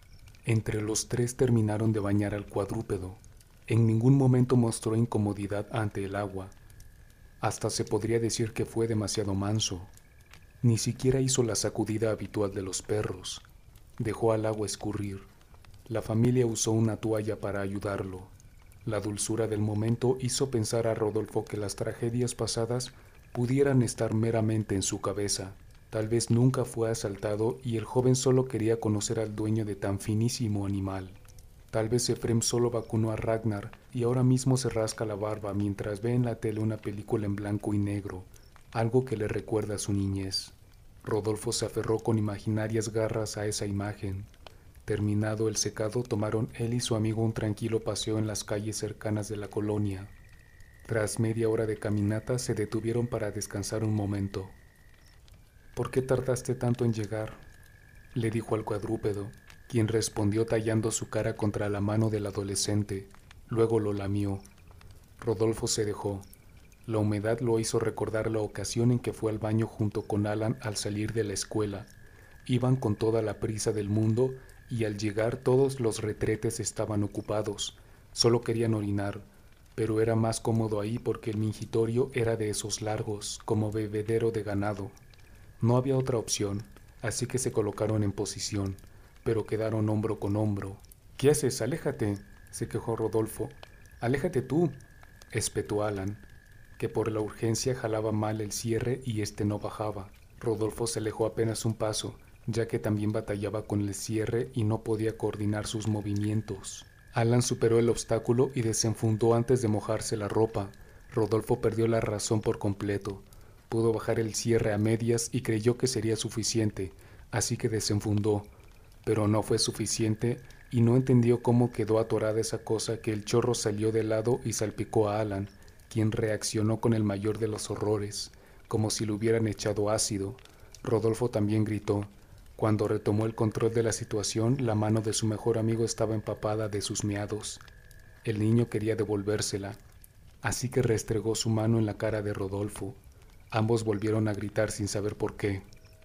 Entre los tres terminaron de bañar al cuadrúpedo. En ningún momento mostró incomodidad ante el agua. Hasta se podría decir que fue demasiado manso. Ni siquiera hizo la sacudida habitual de los perros. Dejó al agua escurrir. La familia usó una toalla para ayudarlo. La dulzura del momento hizo pensar a Rodolfo que las tragedias pasadas pudieran estar meramente en su cabeza. Tal vez nunca fue asaltado y el joven solo quería conocer al dueño de tan finísimo animal. Tal vez Efrem solo vacunó a Ragnar y ahora mismo se rasca la barba mientras ve en la tele una película en blanco y negro, algo que le recuerda a su niñez. Rodolfo se aferró con imaginarias garras a esa imagen. Terminado el secado, tomaron él y su amigo un tranquilo paseo en las calles cercanas de la colonia. Tras media hora de caminata, se detuvieron para descansar un momento. «¿Por qué tardaste tanto en llegar?», le dijo al cuadrúpedo, quien respondió tallando su cara contra la mano del adolescente. Luego lo lamió. Rodolfo se dejó. La humedad lo hizo recordar la ocasión en que fue al baño junto con Alan al salir de la escuela. Iban con toda la prisa del mundo y al llegar todos los retretes estaban ocupados. Solo querían orinar, pero era más cómodo ahí porque el mingitorio era de esos largos, como bebedero de ganado. No había otra opción, así que se colocaron en posición, pero quedaron hombro con hombro. «¿Qué haces? Aléjate», se quejó Rodolfo. «Aléjate tú», espetó Alan, que por la urgencia jalaba mal el cierre y este no bajaba. Rodolfo se alejó apenas un paso, ya que también batallaba con el cierre y no podía coordinar sus movimientos. Alan superó el obstáculo y desenfundó antes de mojarse la ropa. Rodolfo perdió la razón por completo. Pudo bajar el cierre a medias y creyó que sería suficiente, así que desenfundó. Pero no fue suficiente y no entendió cómo quedó atorada esa cosa que el chorro salió de lado y salpicó a Alan, quien reaccionó con el mayor de los horrores, como si le hubieran echado ácido. Rodolfo también gritó. Cuando retomó el control de la situación, la mano de su mejor amigo estaba empapada de sus meados. El niño quería devolvérsela, así que restregó su mano en la cara de Rodolfo. Ambos volvieron a gritar sin saber por qué.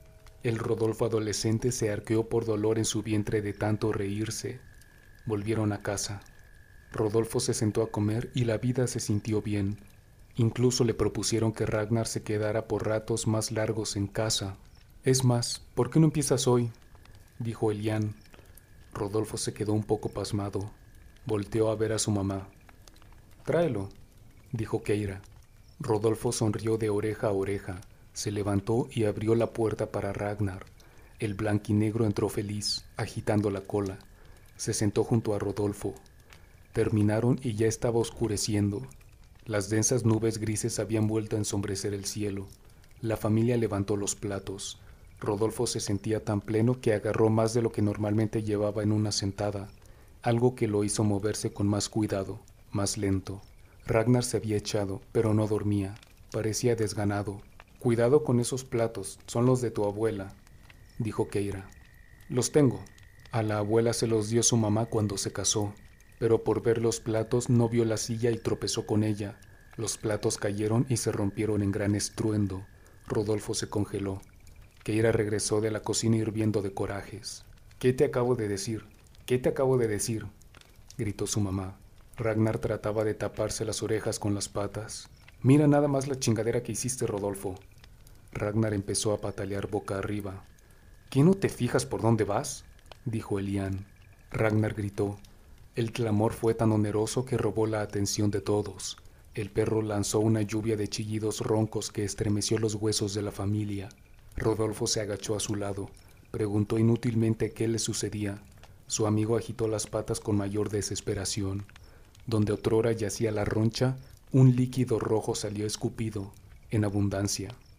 El Rodolfo adolescente se arqueó por dolor en su vientre de tanto reírse. Volvieron a casa. Rodolfo se sentó a comer y la vida se sintió bien. Incluso le propusieron que Ragnar se quedara por ratos más largos en casa. «Es más, ¿por qué no empiezas hoy?», dijo Elian. Rodolfo se quedó un poco pasmado. Volteó a ver a su mamá. «Tráelo», dijo Keira. Rodolfo sonrió de oreja a oreja. Se levantó y abrió la puerta para Ragnar. El blanquinegro entró feliz, agitando la cola. Se sentó junto a Rodolfo. Terminaron y ya estaba oscureciendo. Las densas nubes grises habían vuelto a ensombrecer el cielo. La familia levantó los platos. Rodolfo se sentía tan pleno que agarró más de lo que normalmente llevaba en una sentada, algo que lo hizo moverse con más cuidado, más lento. Ragnar se había echado, pero no dormía. Parecía desganado. «Cuidado con esos platos, son los de tu abuela», dijo Keira. «Los tengo». A la abuela se los dio su mamá cuando se casó, pero por ver los platos no vio la silla y tropezó con ella. Los platos cayeron y se rompieron en gran estruendo. Rodolfo se congeló. Keira regresó de la cocina hirviendo de corajes. «¿Qué te acabo de decir? ¿Qué te acabo de decir?», gritó su mamá. Ragnar trataba de taparse las orejas con las patas. «Mira nada más la chingadera que hiciste, Rodolfo». Ragnar empezó a patalear boca arriba. «¿Qué no te fijas por dónde vas?», dijo Elian. Ragnar gritó. El clamor fue tan oneroso que robó la atención de todos. El perro lanzó una lluvia de chillidos roncos que estremeció los huesos de la familia. Rodolfo se agachó a su lado. Preguntó inútilmente qué le sucedía. Su amigo agitó las patas con mayor desesperación. Donde otrora yacía la roncha, un líquido rojo salió escupido, en abundancia.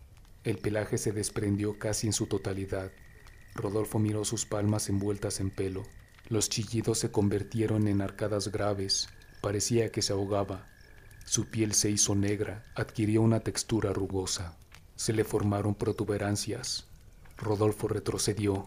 El pelaje se desprendió casi en su totalidad. Rodolfo miró sus palmas envueltas en pelo. Los chillidos se convirtieron en arcadas graves. Parecía que se ahogaba. Su piel se hizo negra, adquirió una textura rugosa. Se le formaron protuberancias. Rodolfo retrocedió.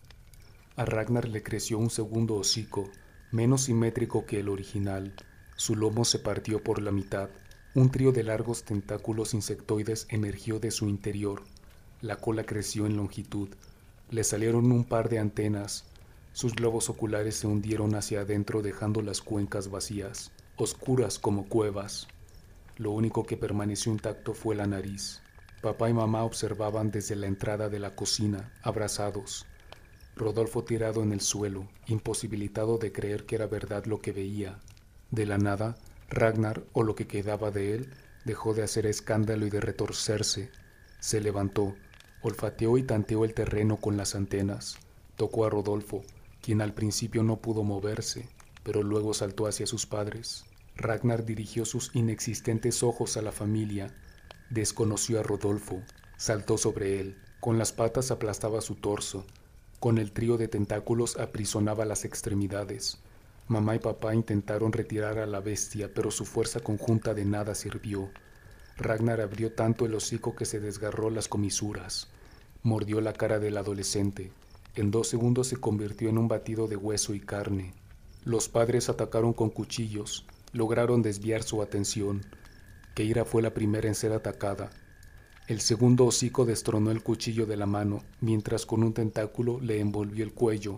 A Ragnar le creció un segundo hocico, menos simétrico que el original. Su lomo se partió por la mitad. Un trío de largos tentáculos insectoides emergió de su interior. La cola creció en longitud. Le salieron un par de antenas. Sus globos oculares se hundieron hacia adentro dejando las cuencas vacías, oscuras como cuevas. Lo único que permaneció intacto fue la nariz. Papá y mamá observaban desde la entrada de la cocina, abrazados. Rodolfo tirado en el suelo, imposibilitado de creer que era verdad lo que veía. De la nada, Ragnar, o lo que quedaba de él, dejó de hacer escándalo y de retorcerse. Se levantó, olfateó y tanteó el terreno con las antenas. Tocó a Rodolfo, quien al principio no pudo moverse, pero luego saltó hacia sus padres. Ragnar dirigió sus inexistentes ojos a la familia. Desconoció a Rodolfo, saltó sobre él, con las patas aplastaba su torso, con el trío de tentáculos aprisionaba las extremidades. Mamá y papá intentaron retirar a la bestia, pero su fuerza conjunta de nada sirvió. Ragnar abrió tanto el hocico que se desgarró las comisuras. Mordió la cara del adolescente. En 2 segundos se convirtió en un batido de hueso y carne. Los padres atacaron con cuchillos. Lograron desviar su atención. Keira fue la primera en ser atacada. El segundo hocico destronó el cuchillo de la mano, mientras con un tentáculo le envolvió el cuello.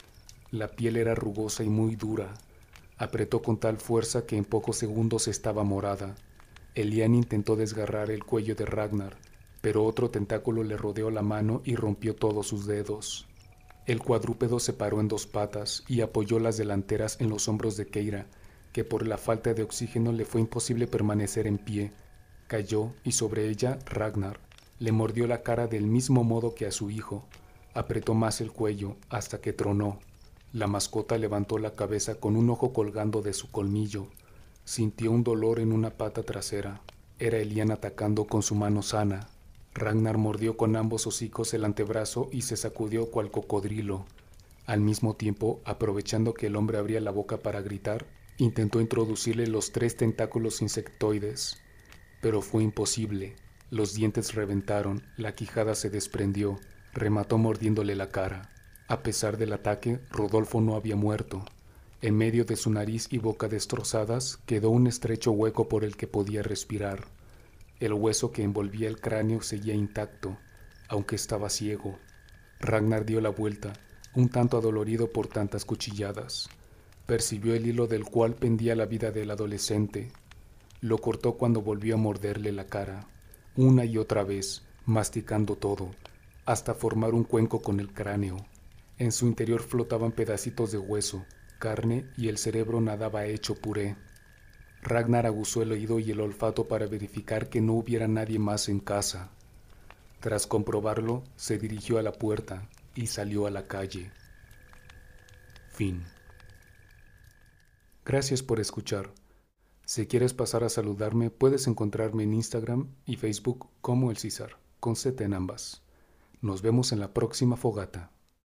La piel era rugosa y muy dura. Apretó con tal fuerza que en pocos segundos estaba morada. Elian intentó desgarrar el cuello de Ragnar, pero otro tentáculo le rodeó la mano y rompió todos sus dedos. El cuadrúpedo se paró en 2 patas y apoyó las delanteras en los hombros de Keira, que por la falta de oxígeno le fue imposible permanecer en pie. Cayó y sobre ella Ragnar. Le mordió la cara del mismo modo que a su hijo. Apretó más el cuello hasta que tronó. La mascota levantó la cabeza con un ojo colgando de su colmillo. Sintió un dolor en una pata trasera. Era Elian atacando con su mano sana. Ragnar mordió con ambos hocicos el antebrazo y se sacudió cual cocodrilo. Al mismo tiempo, aprovechando que el hombre abría la boca para gritar, intentó introducirle los 3 tentáculos insectoides. Pero fue imposible. Los dientes reventaron, la quijada se desprendió, remató mordiéndole la cara. A pesar del ataque, Rodolfo no había muerto. En medio de su nariz y boca destrozadas quedó un estrecho hueco por el que podía respirar. El hueso que envolvía el cráneo seguía intacto, aunque estaba ciego. Ragnar dio la vuelta, un tanto adolorido por tantas cuchilladas. Percibió el hilo del cual pendía la vida del adolescente. Lo cortó cuando volvió a morderle la cara, una y otra vez, masticando todo, hasta formar un cuenco con el cráneo. En su interior flotaban pedacitos de hueso, carne y el cerebro nadaba hecho puré. Ragnar aguzó el oído y el olfato para verificar que no hubiera nadie más en casa. Tras comprobarlo, se dirigió a la puerta y salió a la calle. Fin. Gracias por escuchar. Si quieres pasar a saludarme, puedes encontrarme en Instagram y Facebook como El César, con Z en ambas. Nos vemos en la próxima fogata.